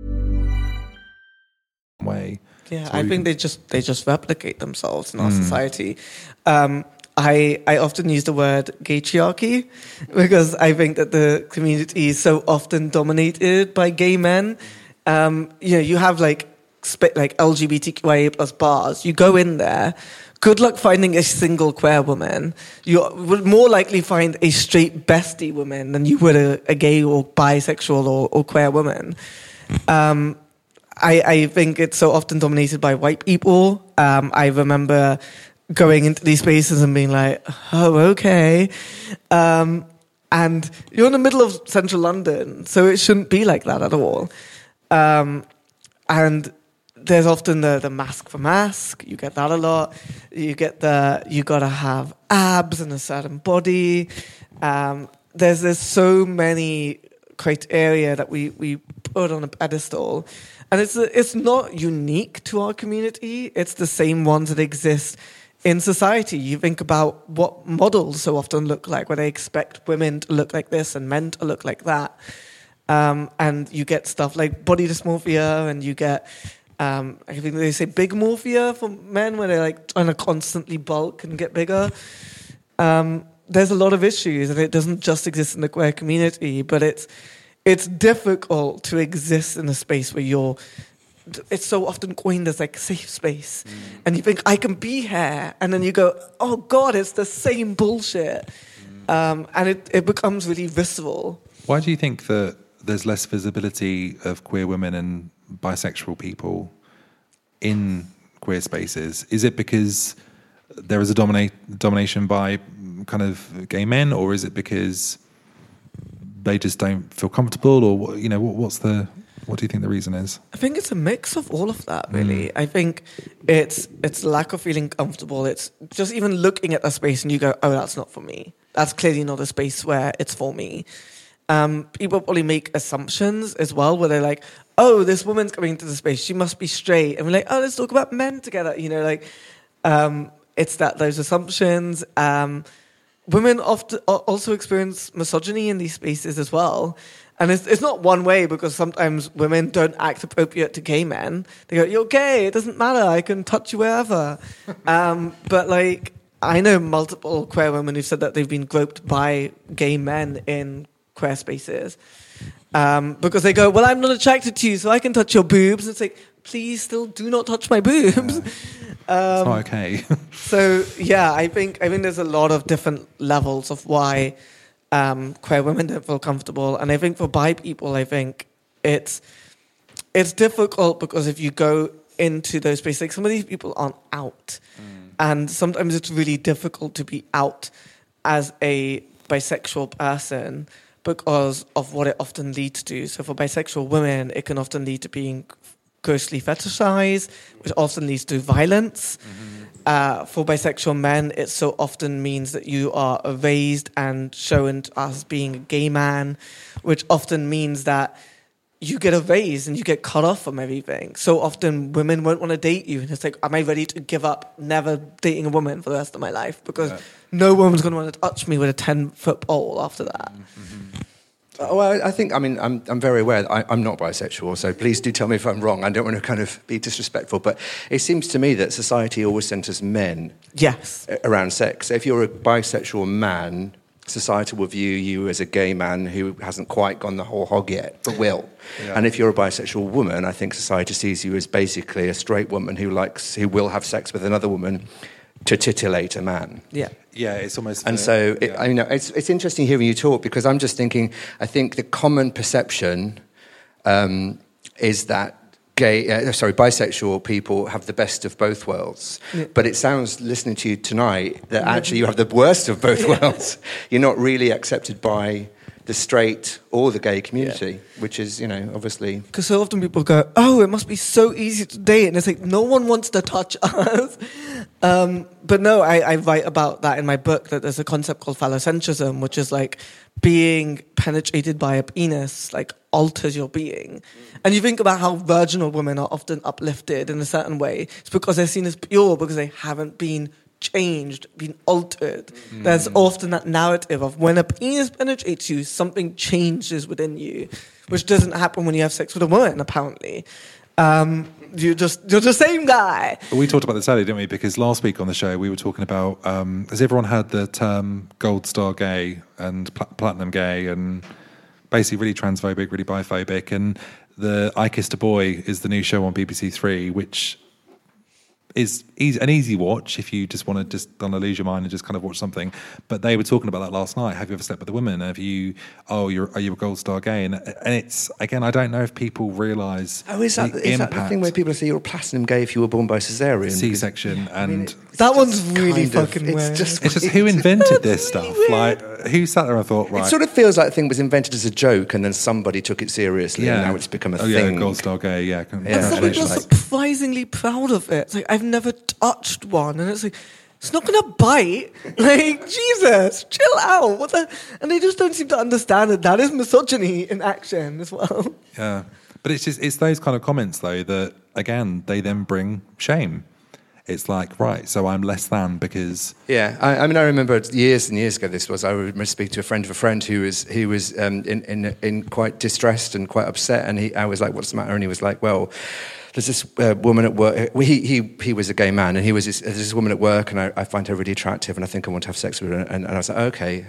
Way. Yeah, I think they just replicate themselves in our society. I often use the word gaytriarchy because I think that the community is so often dominated by gay men. You have like LGBTQIA plus bars. You go in there. Good luck finding a single queer woman. You would more likely find a straight bestie woman than you would a gay or bisexual or queer woman. I think it's so often dominated by white people. I remember going into these spaces and being like, oh, okay. And you're in the middle of central London, so it shouldn't be like that at all. And there's often the mask for mask. You get that a lot. You gotta have abs and a certain body. There's so many criteria that we put on a pedestal. And it's not unique to our community. It's the same ones that exist in society. You think about what models so often look like, where they expect women to look like this and men to look like that. And you get stuff like body dysmorphia, and you get, I think they say bigmorphia for men, where they're like trying to constantly bulk and get bigger. There's a lot of issues, and it doesn't just exist in the queer community, but it's difficult to exist in a space where it's so often coined as like safe space. And you think, I can be here. And then you go, oh God, it's the same bullshit. And it becomes really visceral. Why do you think that there's less visibility of queer women and bisexual people in queer spaces? Is it because there is a domination by kind of gay men, or is it because they just don't feel comfortable, or what do you think the reason is? I think it's a mix of all of that, really. I think it's lack of feeling comfortable. It's just even looking at a space and you go, oh, that's not for me. That's clearly not a space where it's for me. People probably make assumptions as well, where they're like, oh, this woman's coming into the space, she must be straight. And we're like, oh, let's talk about men together. It's those assumptions. Women often also experience misogyny in these spaces as well. And it's not one way, because sometimes women don't act appropriate to gay men. They go, you're gay, it doesn't matter, I can touch you wherever. But I know multiple queer women who've said that they've been groped by gay men in queer spaces. Because they go, well, I'm not attracted to you, so I can touch your boobs. And it's like, please still do not touch my boobs. It's not okay. So, yeah, I think there's a lot of different levels of why queer women don't feel comfortable. And I think for bi people, I think it's difficult, because if you go into those spaces, like, some of these people aren't out. And sometimes it's really difficult to be out as a bisexual person because of what it often leads to. So for bisexual women, it can often lead to being grossly fetishized, which often leads to violence. For bisexual men, it so often means that you are erased and shown as being a gay man, which often means that you get erased and you get cut off from everything. So often women won't want to date you. And it's like, am I ready to give up never dating a woman for the rest of my life? Because no woman's going to want to touch me with a 10-foot pole after that. Well, I think, I'm very aware that I'm not bisexual, so please do tell me if I'm wrong. I don't want to kind of be disrespectful, but it seems to me that society always centres men around sex. So if you're a bisexual man, society will view you as a gay man who hasn't quite gone the whole hog yet, but will. And if you're a bisexual woman, I think society sees you as basically a straight woman who will have sex with another woman to titillate a man. Yeah, it's almost... And so, it's interesting hearing you talk, because I'm just thinking, I think the common perception is that bisexual people have the best of both worlds. But it sounds, listening to you tonight, that actually you have the worst of both worlds. You're not really accepted by the straight or the gay community, which is, obviously... Because so often people go, oh, it must be so easy to date. And it's like, no one wants to touch us. But no, I write about that in my book, that there's a concept called phallocentrism, which is like being penetrated by a penis, like, alters your being. And you think about how virginal women are often uplifted in a certain way. It's because they're seen as pure, because they haven't been changed, been altered. There's often that narrative of when a penis penetrates you, something changes within you, which doesn't happen when you have sex with a woman, apparently. You're the same guy. We talked about this earlier, didn't we? Because last week on the show we were talking about has everyone heard the term gold star gay and platinum gay, and basically really transphobic, really biphobic. And the I Kissed a Boy is the new show on BBC Three, which is an easy watch if you just want to just lose your mind and just kind of watch something. But they were talking about that last night. Have you ever slept with a woman? Are you a gold star gay? And it's, again, I don't know if people realise is that the thing where people say you're a platinum gay if you were born by cesarean? C-section. That one's really fucking weird. It's just who invented this stuff? Weird. Like, who sat there and thought, right... It sort of feels like the thing was invented as a joke and then somebody took it seriously and now it's become a thing. Yeah, gold star gay, yeah. And some people are surprisingly proud of it. It's like, I've never touched one. And it's like, it's not going to bite. Like, Jesus, chill out. And they just don't seem to understand that is misogyny in action as well. Yeah. But it's those kind of comments, though, that, again, they then bring shame. It's like, right, so I'm less than because... Yeah, I remember years and years ago I remember speaking to a friend of a friend who was in quite distressed and quite upset, and I was like, what's the matter? And he was like, well, there's this woman at work. He was a gay man, and there's this woman at work, and I find her really attractive, and I think I want to have sex with her. And I was like, okay,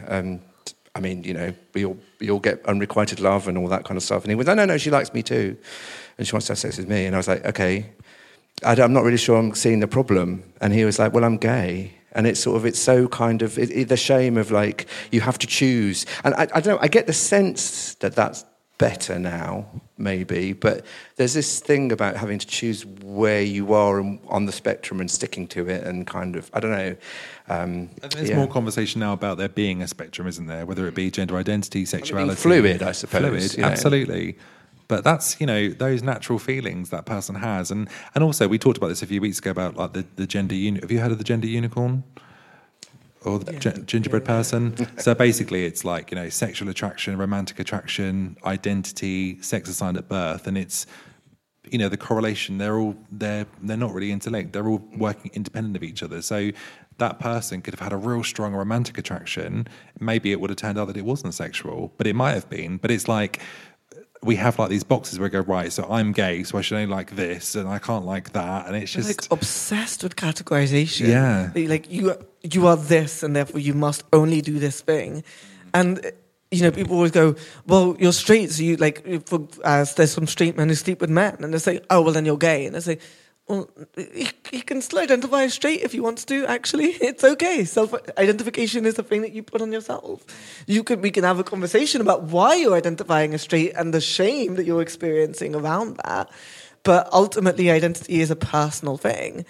we all get unrequited love and all that kind of stuff. And he was, no, she likes me too, and she wants to have sex with me. And I was like, okay, I'm not really sure I'm seeing the problem. And he was like, well, I'm gay. And it's so kind of the shame of, like, you have to choose. And I don't know, I get the sense that better now, maybe, but there's this thing about having to choose where you are on the spectrum and sticking to it, and kind of, I don't know. There's more conversation now about there being a spectrum, isn't there? Whether it be gender identity, sexuality, fluid, I suppose. Fluid, absolutely. But that's, those natural feelings that person has, and also we talked about this a few weeks ago about like the gender. Have you heard of the gender unicorn? Or the gingerbread person. So basically it's like, sexual attraction, romantic attraction, identity, sex assigned at birth. And it's, the correlation, they're not really interlinked. They're all working independent of each other. So that person could have had a real strong romantic attraction. Maybe it would have turned out that it wasn't sexual, but it might have been. But it's like, we have like these boxes where we go, right, so I'm gay, so I should only like this, and I can't like that, and it's just like obsessed with categorization. Yeah, like you are this, and therefore you must only do this thing. And people always go, well, you're straight, so you like. There's some straight men who sleep with men, and they say, oh, well, then you're gay, and they say, well, he can still identify as straight if he wants to, actually. It's okay. Self-identification is a thing that you put on yourself. We can have a conversation about why you're identifying as straight and the shame that you're experiencing around that. But ultimately, identity is a personal thing.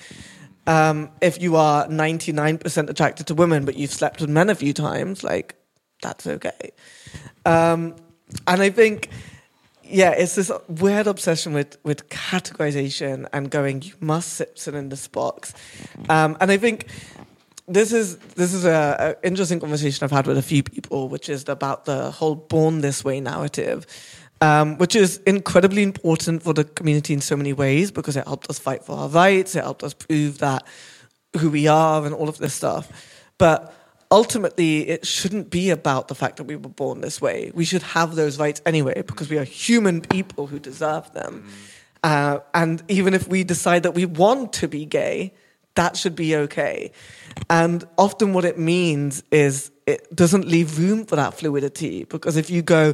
If you are 99% attracted to women, but you've slept with men a few times, like, that's okay. And I think... yeah, it's this weird obsession with categorization and going, you must sit in this box. And I think this is a interesting conversation I've had with a few people, which is about the whole born this way narrative, which is incredibly important for the community in so many ways, because it helped us fight for our rights, it helped us prove that who we are and all of this stuff. But ultimately, it shouldn't be about the fact that we were born this way. We should have those rights anyway, because we are human people who deserve them. And even if we decide that we want to be gay, that should be okay. And often what it means is it doesn't leave room for that fluidity, because if you go,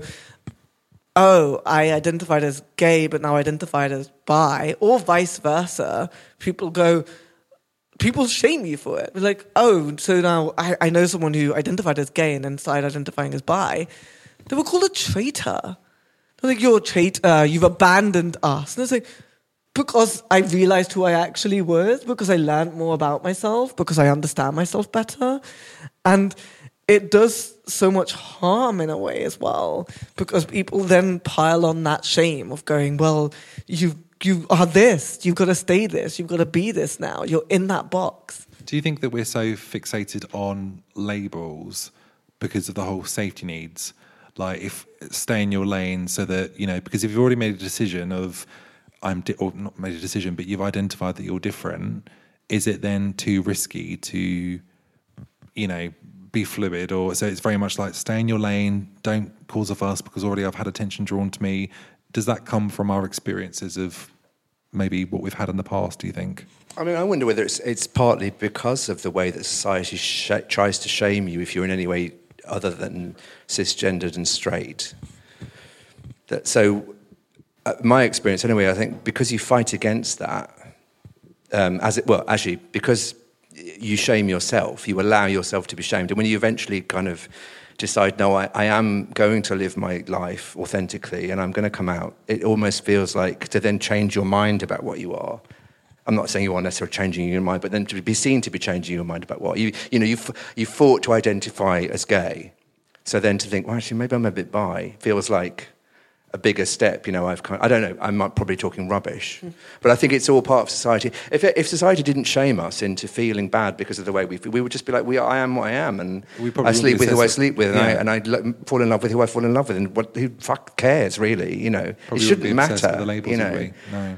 oh, I identified as gay, but now identified as bi, or vice versa, people shame you for it. They're like, oh, so now I know someone who identified as gay and then started identifying as bi. They were called a traitor. They're like, you're a traitor, you've abandoned us. And it's like, because I realized who I actually was, because I learned more about myself, because I understand myself better. And it does so much harm in a way as well, because people then pile on that shame of going, well, you are this, you've got to stay this, you've got to be this now, you're in that box. Do you think that we're so fixated on labels because of the whole safety needs? Like, if stay in your lane, so that, because if you've already made a decision of, or not made a decision, but you've identified that you're different, is it then too risky to, be fluid? Or so it's very much like, stay in your lane, don't cause a fuss because already I've had attention drawn to me. Does that come from our experiences of maybe what we've had in the past, do you think? I mean, I wonder whether it's partly because of the way that society tries to shame you if you're in any way other than cisgendered and straight. My experience anyway, I think because you fight against that, because you shame yourself, you allow yourself to be shamed. And when you eventually kind of decide, no, I am going to live my life authentically and I'm going to come out, it almost feels like to then change your mind about what you are. I'm not saying you are necessarily changing your mind, but then to be seen to be changing your mind about what you fought to identify as gay. So then to think, well, actually, maybe I'm a bit bi, feels like a bigger step. I don't know, I'm probably talking rubbish, but I think it's all part of society. If society didn't shame us into feeling bad because of the way we would just be like, I am what I am, and I sleep with who I sleep with, and I fall in love with who I fall in love with, and who fuck cares, really? It shouldn't matter. With the labels,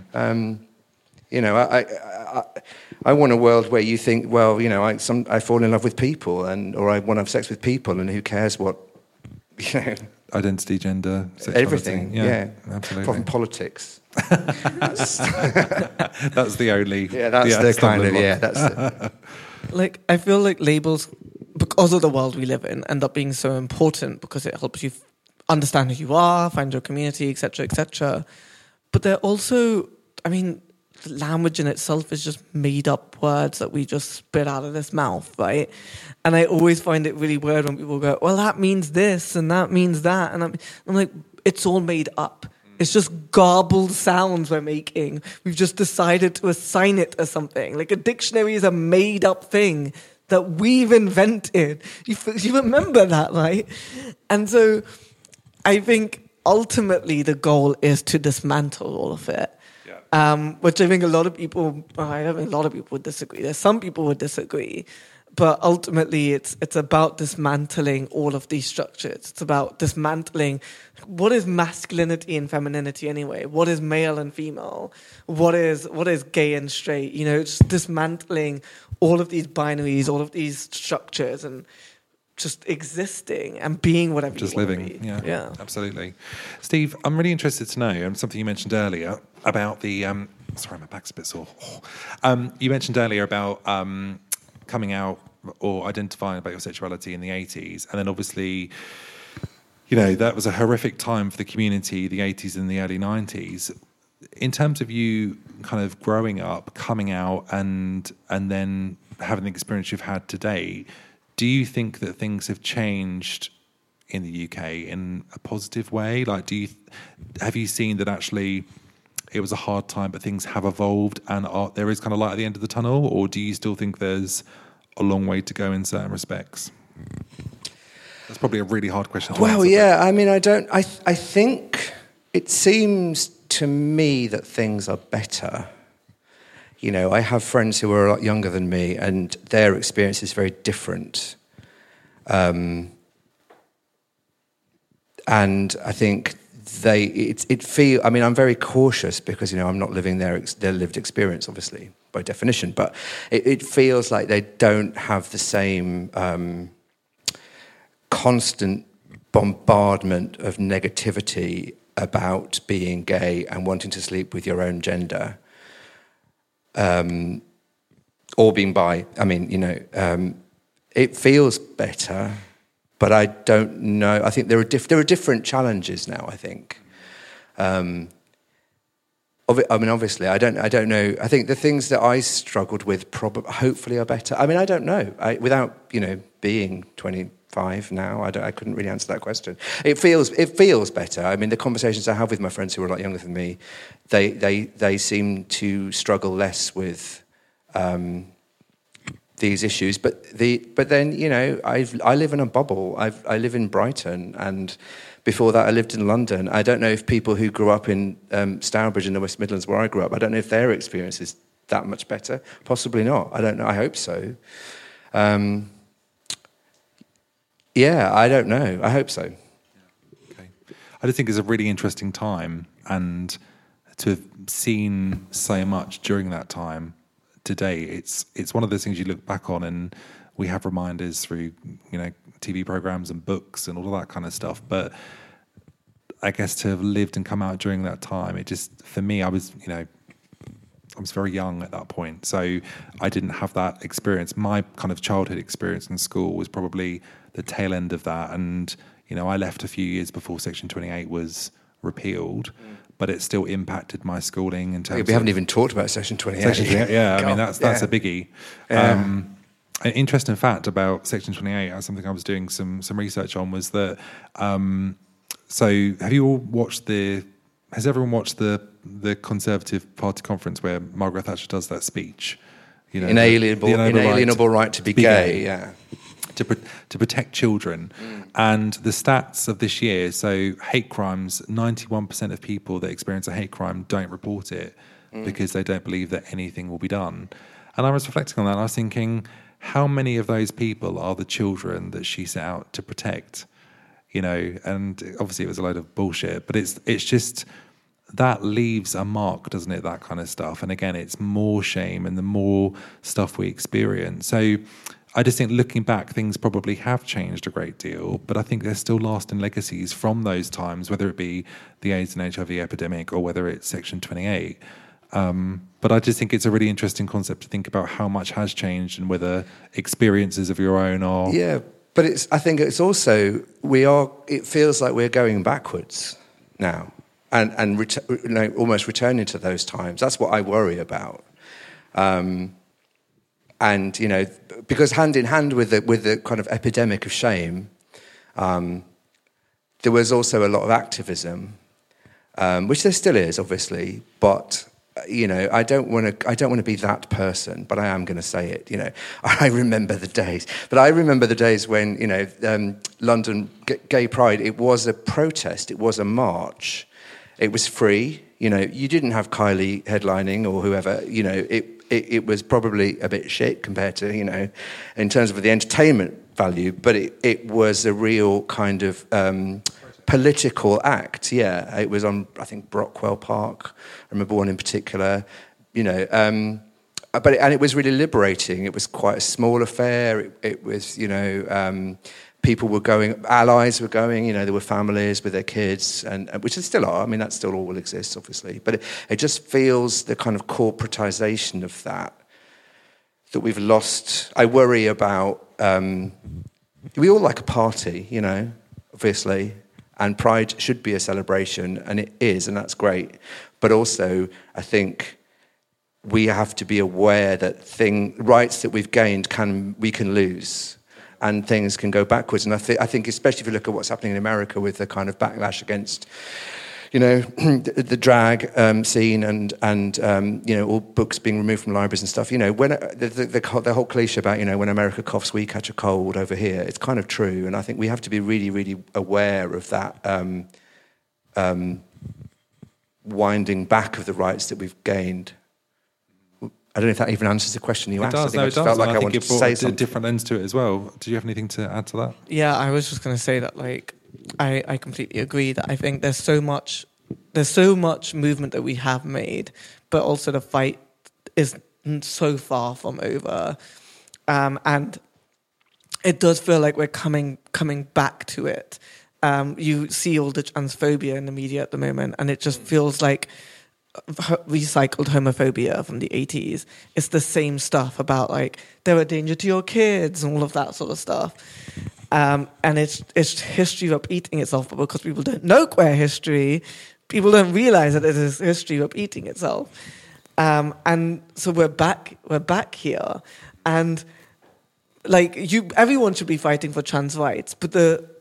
I want a world where you think, well, I fall in love with people, or I want to have sex with people, and who cares what, Identity, gender, sexuality. Everything, yeah. Absolutely. From politics. That's the only... Yeah, that's the kind of... Yeah, that's it. Like, I feel like labels, because of the world we live in, end up being so important because it helps you understand who you are, find your community, etc., etc. But they're also... language in itself is just made up words that we just spit out of this mouth, right? And I always find it really weird when people go, well, that means this and that means that. And I'm like, it's all made up. It's just garbled sounds we're making. We've just decided to assign it as something. Like a dictionary is a made up thing that we've invented. You remember that, right? And so I think ultimately the goal is to dismantle all of it. Which I think a lot of people, I don't think a lot of people would disagree. There's some people would disagree. But ultimately, it's about dismantling all of these structures. It's about dismantling what is masculinity and femininity anyway. What is male and female? What is gay and straight? You know, just dismantling all of these binaries, all of these structures, and just existing and being whatever just you want living. to be. Yeah, absolutely. Steve, I'm really interested to know something you mentioned earlier about the. Sorry, my back's a bit sore. You mentioned earlier about coming out or identifying about your sexuality in the 80s, and then obviously, you know, that was a horrific time for the community, the 80s and the early 90s. In terms of you kind of growing up, coming out, and then having the experience you've had today, do you think that things have changed in the UK in a positive way? Like, have you seen that actually it was a hard time, but things have evolved and there is kind of light at the end of the tunnel, or do you still think there's a long way to go in certain respects? That's probably a really hard question to answer. Well, yeah, I mean, I think it seems to me that things are better. You know, I have friends who are a lot younger than me, and their experience is very different. And I think I mean, I'm very cautious because, you know, I'm not living their lived experience, obviously, by definition, but it feels like they don't have the same constant bombardment of negativity about being gay and wanting to sleep with your own gender, or being bi. I mean, you know, it feels better. But I don't know. I think there are different challenges now, I think. I mean, obviously, I don't know. I think the things that I struggled with hopefully are better. I mean, I don't know. Without, you know, being 25 now, I couldn't really answer that question. It feels better. I mean, the conversations I have with my friends who are a lot younger than me, they seem to struggle less with these issues, but then, you know, I live in a bubble. I live in Brighton, and before that I lived in London. I don't know if people who grew up in Stourbridge in the West Midlands, where I grew up, I don't know if their experience is that much better. Possibly not. I don't know. I hope so. Yeah, I don't know. I hope so. Okay. I just think it's a really interesting time, and to have seen so much during that time. Today, it's one of those things you look back on, and we have reminders through, you know, TV programs and books and all of that kind of stuff. But I guess to have lived and come out during that time, it just, for me, I was very young at that point, so I didn't have that experience. My kind of childhood experience in school was probably the tail end of that, and, you know, I left a few years before Section 28 was repealed. But it still impacted my schooling in terms of... We haven't even talked about Section 28. Section 28, yeah. I mean, that's a biggie. Yeah. An interesting fact about Section 28, something I was doing some research on, was that... so have you all watched has everyone watched the Conservative Party conference where Margaret Thatcher does that speech? You know, inalienable right to be gay, yeah. To protect children. And the stats of this year, so hate crimes, 91% of people that experience a hate crime don't report it because they don't believe that anything will be done. And I was reflecting on that, and I was thinking, how many of those people are the children that she set out to protect? You know, and obviously it was a load of bullshit, but it's just, that leaves a mark, doesn't it, that kind of stuff. And again, it's more shame and the more stuff we experience. So I just think looking back, things probably have changed a great deal, but I think there's still lasting legacies from those times, whether it be the AIDS and HIV epidemic or whether it's Section 28. But I just think it's a really interesting concept to think about how much has changed and whether experiences of your own are... Yeah, but I think it's also, it feels like we're going backwards now and almost returning to those times. That's what I worry about. And, you know, because hand in hand with the kind of epidemic of shame, there was also a lot of activism, which there still is, obviously, but I don't want to be that person, but I am going to say it. I remember the days. But I remember the days when, London Gay Pride, it was a protest, it was a march, it was free. You didn't have Kylie headlining or whoever. It was probably a bit shit compared to, in terms of the entertainment value, but it was a real kind of political act. Yeah, it was on, I think, Brockwell Park. I remember one in particular. But it was really liberating. It was quite a small affair. It was, people were going, allies were going. There were families with their kids, and which there still are. I mean, that still all exists, obviously. But it just feels the kind of corporatization of that we've lost. I worry about. We all like a party, obviously. And Pride should be a celebration, and it is, and that's great. But also, I think we have to be aware that rights that we've gained we can lose, and things can go backwards. And I think, especially if you look at what's happening in America with the kind of backlash against, the drag scene and all books being removed from libraries and stuff. When the whole cliche about when America coughs, we catch a cold over here, it's kind of true. And I think we have to be really, really aware of that winding back of the rights that we've gained. I don't know if that even answers the question you asked. It does. I felt like I wanted to say something. A different lens to it as well. Do you have anything to add to that? Yeah, I was just going to say that, I completely agree that I think there's so much movement that we have made, but also the fight is so far from over, and it does feel like we're coming back to it. You see all the transphobia in the media at the moment, and it just feels like recycled homophobia from the 80s. It's the same stuff about they're a danger to your kids and all of that sort of stuff. And it's history repeating itself, but because people don't know queer history, people don't realize that it is history repeating itself. And so we're back here, and everyone should be fighting for trans rights, but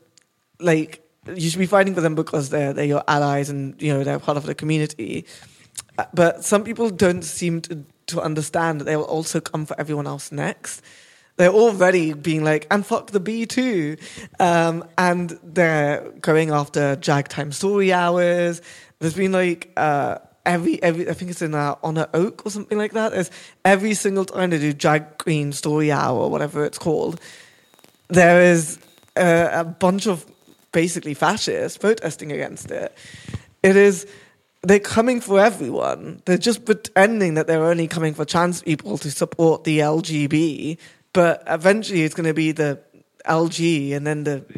you should be fighting for them because they're your allies and they're part of the community. But some people don't seem to understand that they will also come for everyone else next. They're already being and fuck the B too. And they're going after drag time story hours. There's been every I think it's in Honor Oak or something like that. There's every single time they do drag queen story hour or whatever it's called, there is a bunch of basically fascists protesting against it. They're coming for everyone. They're just pretending that they're only coming for trans people to support the LGB, but eventually it's going to be the LG and then the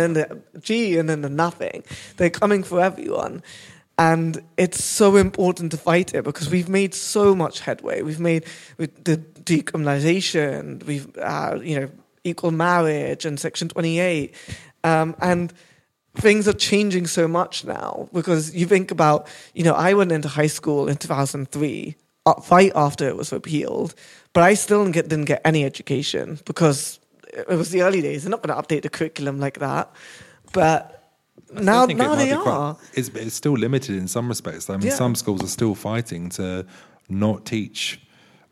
G and then the nothing. They're coming for everyone. And it's so important to fight it because we've made so much headway. We've made with the decriminalization, we've equal marriage and Section 28, and things are changing so much now because you think about, I went into high school in 2003, right after it was repealed, but I still didn't get any education because it was the early days. They're not going to update the curriculum like that. But now they are. It's still limited in some respects. I mean, some schools are still fighting to not teach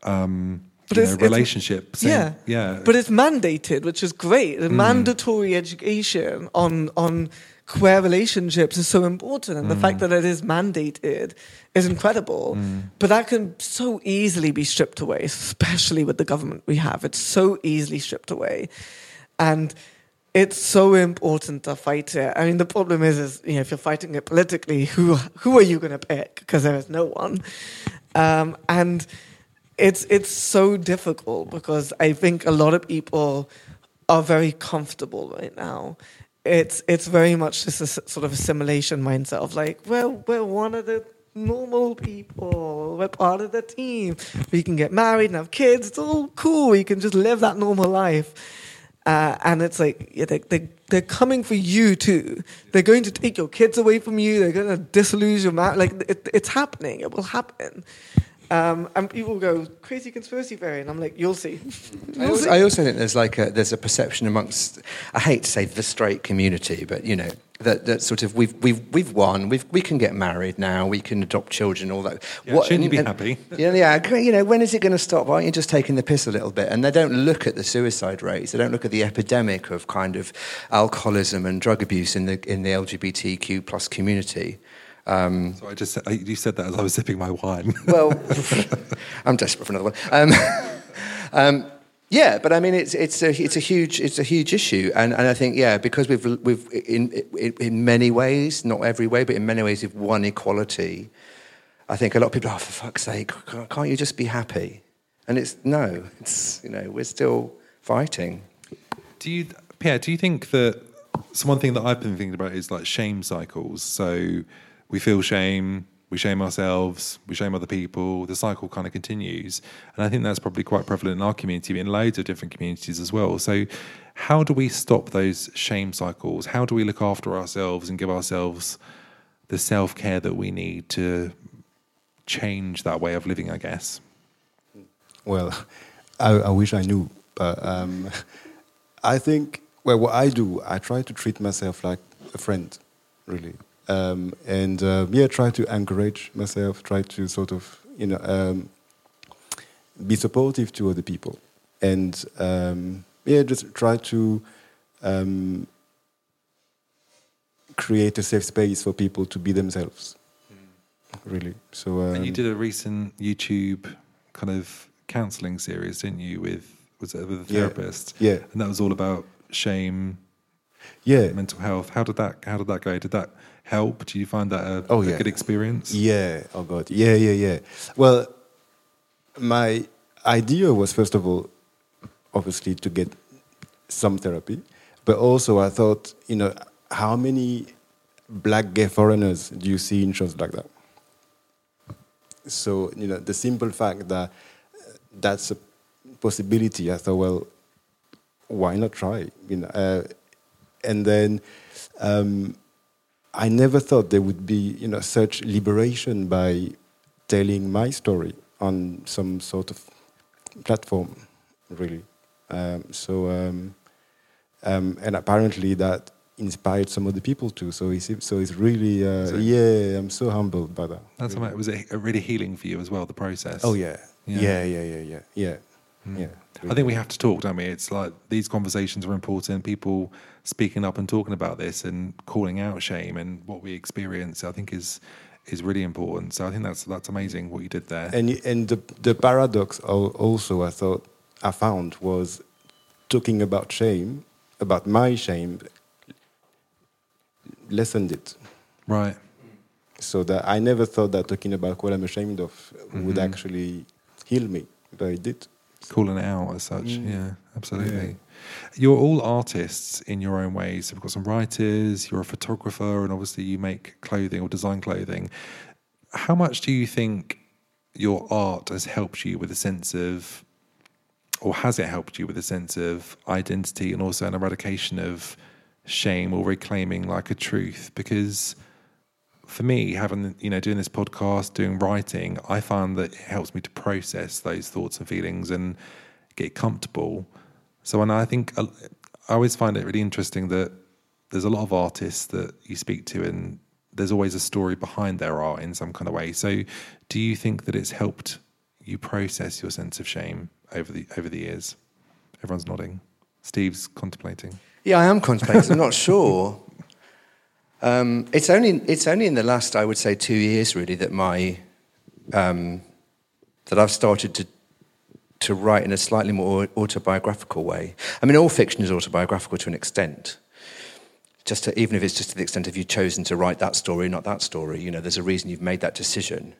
relationships. Yeah. But it's mandated, which is great. The mandatory education on queer relationships is so important, and the fact that it is mandated is incredible. But that can so easily be stripped away, especially with the government we have. It's so easily stripped away, and it's so important to fight it. I mean, the problem is if you're fighting it politically, who are you going to pick? Because there is no one, and it's so difficult because I think a lot of people are very comfortable right now. It's very much just a sort of assimilation mindset of we're one of the normal people. We're part of the team. We can get married and have kids. It's all cool. We can just live that normal life. And it's they're coming for you too. They're going to take your kids away from you. They're going to disillusion your marriage. It's happening. It will happen. And people go, crazy conspiracy theory, and I'm like, you'll see. I also think there's a perception amongst, I hate to say the straight community, but that sort of we've won. We can get married now. We can adopt children. All that. Yeah, shouldn't you be happy? When is it going to stop? Why aren't you just taking the piss a little bit? And they don't look at the suicide rates. They don't look at the epidemic of kind of alcoholism and drug abuse in the LGBTQ plus community. So you said that as I was sipping my wine. Well, I'm desperate for another one. Yeah, but I mean, it's a huge issue, and I think because we've in many ways, not every way, but in many ways, we've won equality. I think a lot of people, for fuck's sake, can't you just be happy? And it's we're still fighting. Pierre, do you think that? So one thing that I've been thinking about is like shame cycles. So we feel shame. We shame ourselves, we shame other people, the cycle kind of continues. And I think that's probably quite prevalent in our community, but in loads of different communities as well. So how do we stop those shame cycles? How do we look after ourselves and give ourselves the self-care that we need to change that way of living, I guess? Well, I wish I knew. But I think, what I do, I try to treat myself like a friend, really. Try to encourage myself, try to sort of, be supportive to other people. And, just try to create a safe space for people to be themselves, really. So, and you did a recent YouTube kind of counselling series, didn't you, with a therapist? Yeah. And that was all about shame, mental health. How did that go? Did that help? Do you find that a good experience? Yeah. Oh God. Yeah. Well, my idea was, first of all, obviously to get some therapy, but also I thought, how many black gay foreigners do you see in shows like that? So, the simple fact that that's a possibility, I thought, well, why not try? And then I never thought there would be, such liberation by telling my story on some sort of platform, really. And apparently that inspired some other people too. So it's really, I'm so humbled by that. That's really. Was it really healing for you as well, the process? Oh yeah. I think we have to talk, don't we? It's like these conversations are important. People speaking up and talking about this and calling out shame and what we experience, I think is really important. So I think that's amazing what you did there. And the paradox also I found was talking about shame, about my shame, lessened it. Right. So that I never thought that talking about what I'm ashamed of would actually heal me, but it did. Calling it out as such, yeah, absolutely. Yeah. You're all artists in your own ways. So we've got some writers, you're a photographer, and obviously you make clothing or design clothing. How much do you think your art has helped you with a sense of, or has it helped you with a sense of identity and also an eradication of shame or reclaiming like a truth? Because for me, having, doing this podcast, doing writing, I find that it helps me to process those thoughts and feelings and get comfortable. So, and I think I always find it really interesting that there's a lot of artists that you speak to and there's always a story behind their art in some kind of way. So do you think that it's helped you process your sense of shame over the years? Everyone's nodding. Steve's contemplating. Yeah, I am contemplating. I'm not sure. It's only in the last, I would say, 2 years really that that I've started to write in a slightly more autobiographical way. I mean, all fiction is autobiographical to an extent. Even if it's just to the extent of you've chosen to write that story, not that story. There's a reason you've made that decision.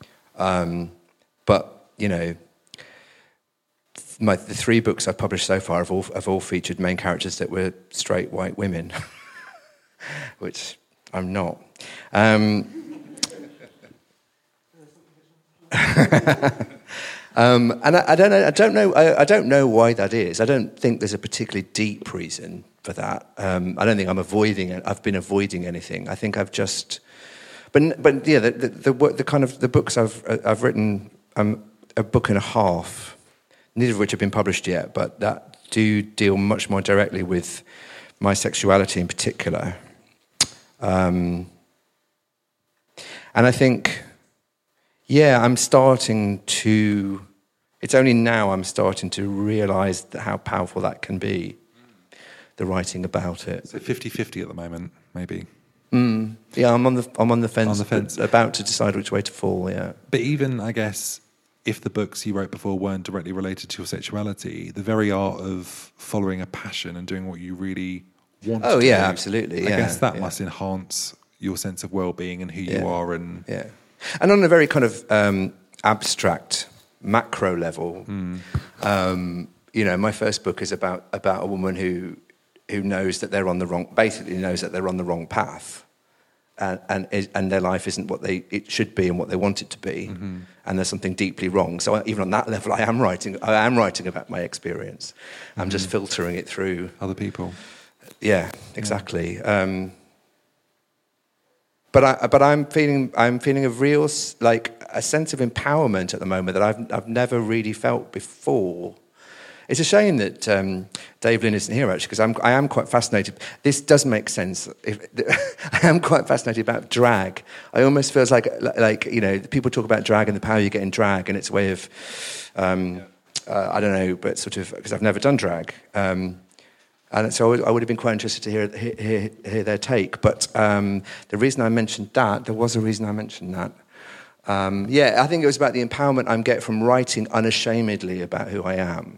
But the 3 books I've published so far have all featured main characters that were straight white women. Which I'm not. And I don't know why that is. I don't think there's a particularly deep reason for that. I don't think I've been avoiding anything. I think I've just, but yeah, the kind of the books I've written, a book and a half, neither of which have been published yet, but that do deal much more directly with my sexuality in particular. And I think, I'm starting to... It's only now I'm starting to realise how powerful that can be, the writing about it. So 50-50 at the moment, maybe. Yeah, I'm on the fence. On the fence. About to decide which way to fall, yeah. But even, I guess, if the books you wrote before weren't directly related to your sexuality, the very art of following a passion and doing what you really want to do. Oh, yeah, absolutely. I guess that must enhance your sense of well-being and who you are. And on a very kind of abstract, macro level, my first book is about a woman who knows that they're on the wrong, basically knows that they're on the wrong path. And their life isn't what it should be and what they want it to be, and there's something deeply wrong. So even on that level, I am writing about my experience. I'm just filtering it through other people. Yeah, exactly. But I'm feeling a real a sense of empowerment at the moment that I've never really felt before. It's a shame that Dave Lynn isn't here, actually, because I am quite fascinated. This does make sense. I am quite fascinated about drag. I almost feels like people talk about drag and the power you get in drag, and it's a way of, I don't know, but sort of, because I've never done drag. And so I would have been quite interested to hear their take. But the reason I mentioned that, there was a reason I mentioned that. I think it was about the empowerment I get from writing unashamedly about who I am.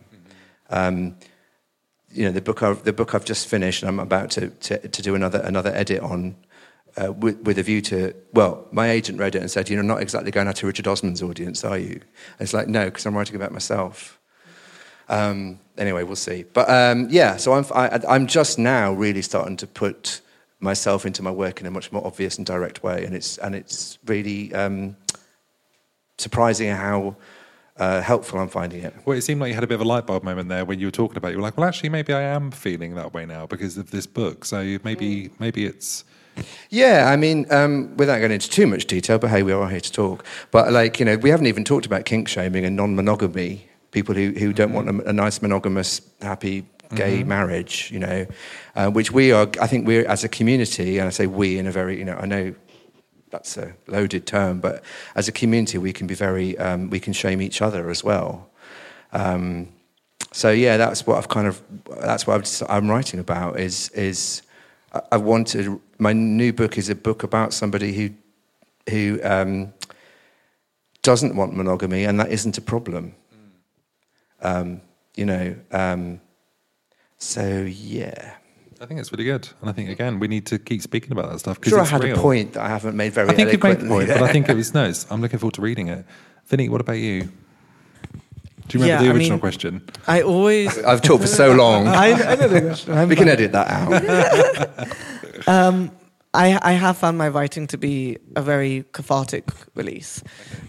The book I've just finished, and I'm about to do another edit on, with a view to, my agent read it and said, "You're not exactly going out to Richard Osman's audience, are you?" And it's like, no, because I'm writing about myself. Anyway, we'll see. But so I'm just now really starting to put myself into my work in a much more obvious and direct way, and it's really surprising how helpful I'm finding it. Well, it seemed like you had a bit of a light bulb moment there when you were talking about it. You were like, well, actually, maybe I am feeling that way now because of this book. So maybe it's... Yeah, I mean, without going into too much detail, but hey, we are here to talk. But we haven't even talked about kink shaming and non-monogamy. People who don't want a nice monogamous, happy gay marriage, which I think we're as a community, and I say we in a very, I know that's a loaded term, but as a community we can be very, we can shame each other as well. That's what I'm writing about is I wanted, my new book is a book about somebody who doesn't want monogamy, and that isn't a problem. I think it's really good, and I think again we need to keep speaking about that stuff. Sure, I had a point that I haven't made very. I think you've made the point, but I think it was nice. I'm looking forward to reading it. Vinny, what about you? Do you remember the original question? I've talked for so long. I know the question. We can edit that out. I have found my writing to be a very cathartic release.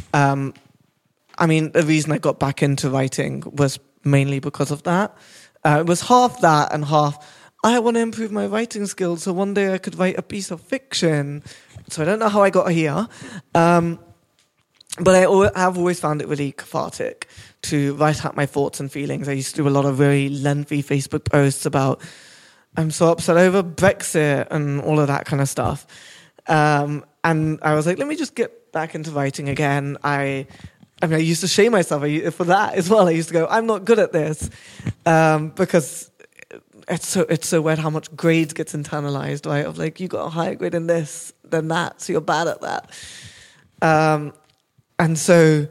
The reason I got back into writing was mainly because of that. It was half that and half, I want to improve my writing skills so one day I could write a piece of fiction. So I don't know how I got here. But I've always found it really cathartic to write out my thoughts and feelings. I used to do a lot of very lengthy Facebook posts about, I'm so upset over Brexit and all of that kind of stuff. And I was like, let me just get back into writing again. I used to shame myself for that as well. I used to go, I'm not good at this, because it's so weird how much grades gets internalized, right? Of like, you got a higher grade in this than that, so you're bad at that. And so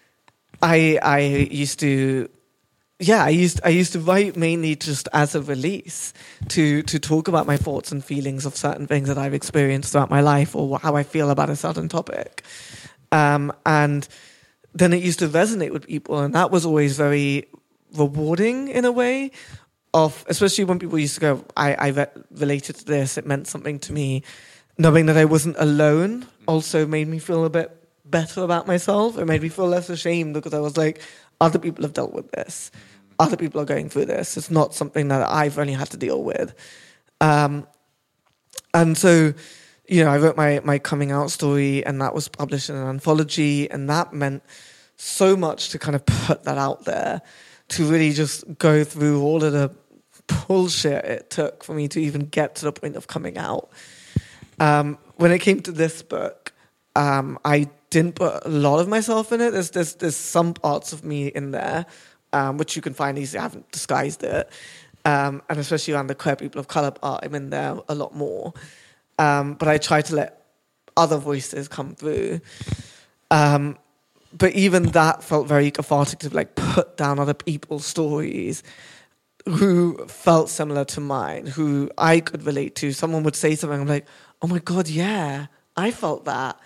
I used to write mainly just as a release to talk about my thoughts and feelings of certain things that I've experienced throughout my life or how I feel about a certain topic. And then it used to resonate with people, and that was always very rewarding in a way, especially when people used to go, I related to this, it meant something to me. Knowing that I wasn't alone also made me feel a bit better about myself. It made me feel less ashamed because I was like, other people have dealt with this. Other people are going through this. It's not something that I've only had to deal with. And so, I wrote my coming out story, and that was published in an anthology, and that meant so much to kind of put that out there, to really just go through all of the bullshit it took for me to even get to the point of coming out. When it came to this book, I didn't put a lot of myself in it. There's some parts of me in there, which you can find easily. I haven't disguised it. And especially around the queer people of colour part, I'm in there a lot more. But I try to let other voices come through. But even that felt very cathartic to like put down other people's stories who felt similar to mine, who I could relate to. Someone would say something, I'm like, oh my God, yeah, I felt that.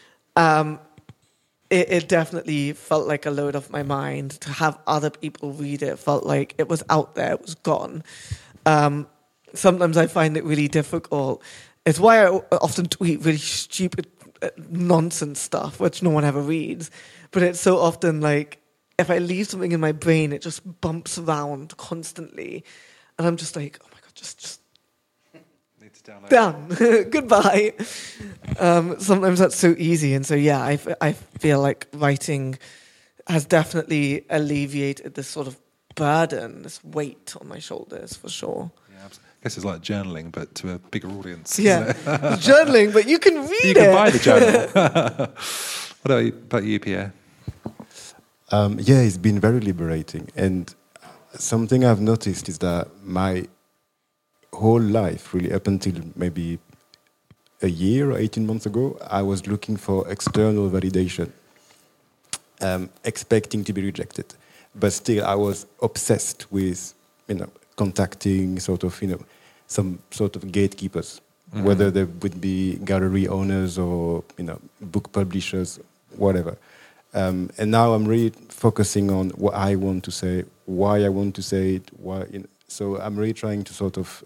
It definitely felt like a load off my mind to have other people read it. It felt like it was out there, it was gone. Sometimes I find it really difficult. It's why I often tweet really stupid nonsense stuff, which no one ever reads. But it's so often like, if I leave something in my brain, it just bumps around constantly. And I'm just like, oh my God, just need to download. done. Goodbye. Sometimes that's so easy. And so, yeah, I feel like writing has definitely alleviated this sort of burden, this weight on my shoulders, for sure. Yeah, I guess it's like journaling, but to a bigger audience. Yeah, journaling, but you can read it. You can buy the journal. What about you, Pierre? Yeah, it's been very liberating. And something I've noticed is that my whole life, really up until maybe a year or 18 months ago, I was looking for external validation, expecting to be rejected. But still, I was obsessed with, contacting some sort of gatekeepers, whether they would be gallery owners or, book publishers, whatever. And now I'm really focusing on what I want to say, why I want to say it, why. So I'm really trying to sort of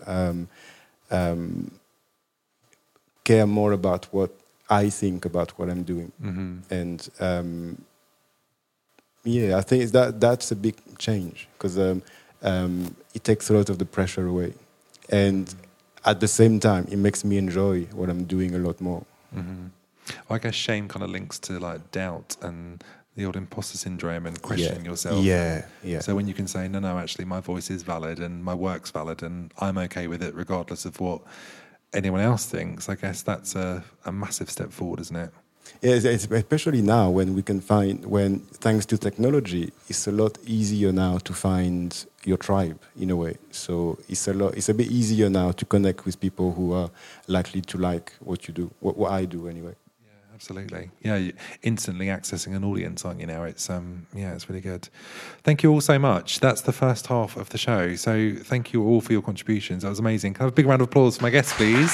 care more about what I think about what I'm doing. And I think that's a big change because it takes a lot of the pressure away, and at the same time, it makes me enjoy what I'm doing a lot more. Well, I guess shame kind of links to like doubt and the old imposter syndrome and questioning yourself. Yeah. So when you can say, no, actually, my voice is valid and my work's valid and I'm okay with it regardless of what anyone else thinks, I guess that's a massive step forward, isn't it? Yeah, especially now when we can thanks to technology, it's a lot easier now to find your tribe in a way. So it's a bit easier now to connect with people who are likely to like what you do, what I do anyway. Yeah, absolutely. Yeah, you're instantly accessing an audience, aren't you now? It's it's really good. Thank you all so much. That's the first half of the show. So thank you all for your contributions. That was amazing. Can I have a big round of applause for my guests, please?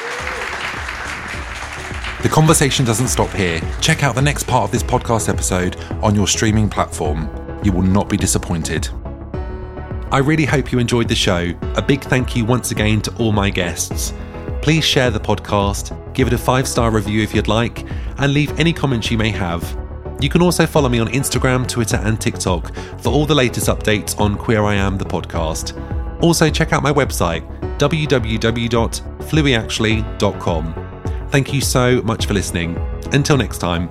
The conversation doesn't stop here. Check out the next part of this podcast episode on your streaming platform. You will not be disappointed. I really hope you enjoyed the show. A big thank you once again to all my guests. Please share the podcast, give it a 5-star review if you'd like, and leave any comments you may have. You can also follow me on Instagram, Twitter, and TikTok for all the latest updates on Queer I Am, the podcast. Also, check out my website, www.fluiactually.com. Thank you so much for listening. Until next time.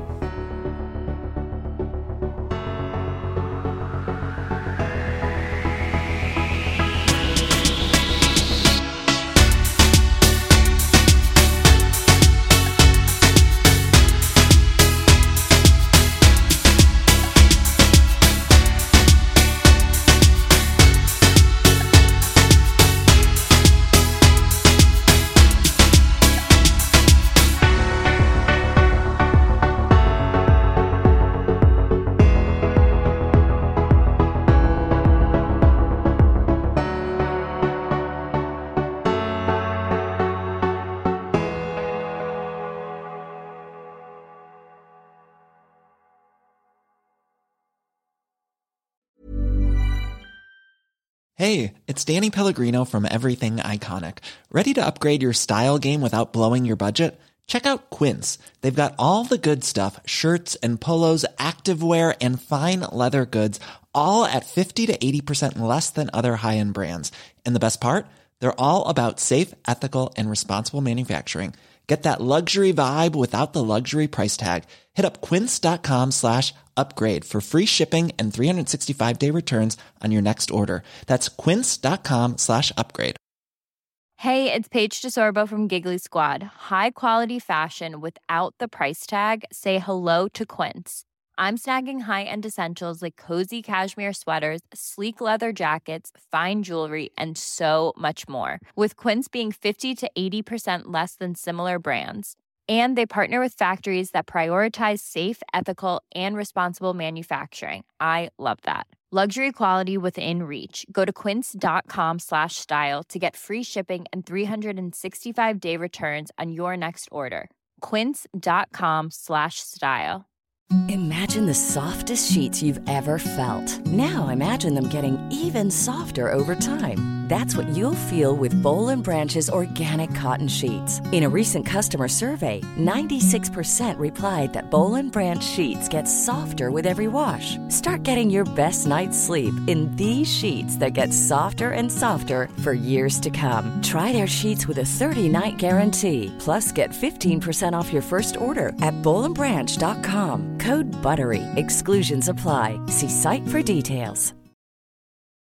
Hey, it's Danny Pellegrino from Everything Iconic. Ready to upgrade your style game without blowing your budget? Check out Quince. They've got all the good stuff, shirts and polos, activewear, and fine leather goods, all at 50 to 80% less than other high-end brands. And the best part? They're all about safe, ethical, and responsible manufacturing. Get that luxury vibe without the luxury price tag. Hit up quince.com/upgrade for free shipping and 365-day returns on your next order. That's quince.com/upgrade. Hey, it's Paige DeSorbo from Giggly Squad. High quality fashion without the price tag. Say hello to Quince. I'm snagging high-end essentials like cozy cashmere sweaters, sleek leather jackets, fine jewelry, and so much more. With Quince being 50 to 80% less than similar brands. And they partner with factories that prioritize safe, ethical, and responsible manufacturing. I love that. Luxury quality within reach. Go to quince.com/style to get free shipping and 365-day returns on your next order. Quince.com/style. Imagine the softest sheets you've ever felt. Now imagine them getting even softer over time. That's what you'll feel with Boll & Branch's organic cotton sheets. In a recent customer survey, 96% replied that Boll & Branch sheets get softer with every wash. Start getting your best night's sleep in these sheets that get softer and softer for years to come. Try their sheets with a 30-night guarantee. Plus, get 15% off your first order at bollandbranch.com. Code BUTTERY. Exclusions apply. See site for details.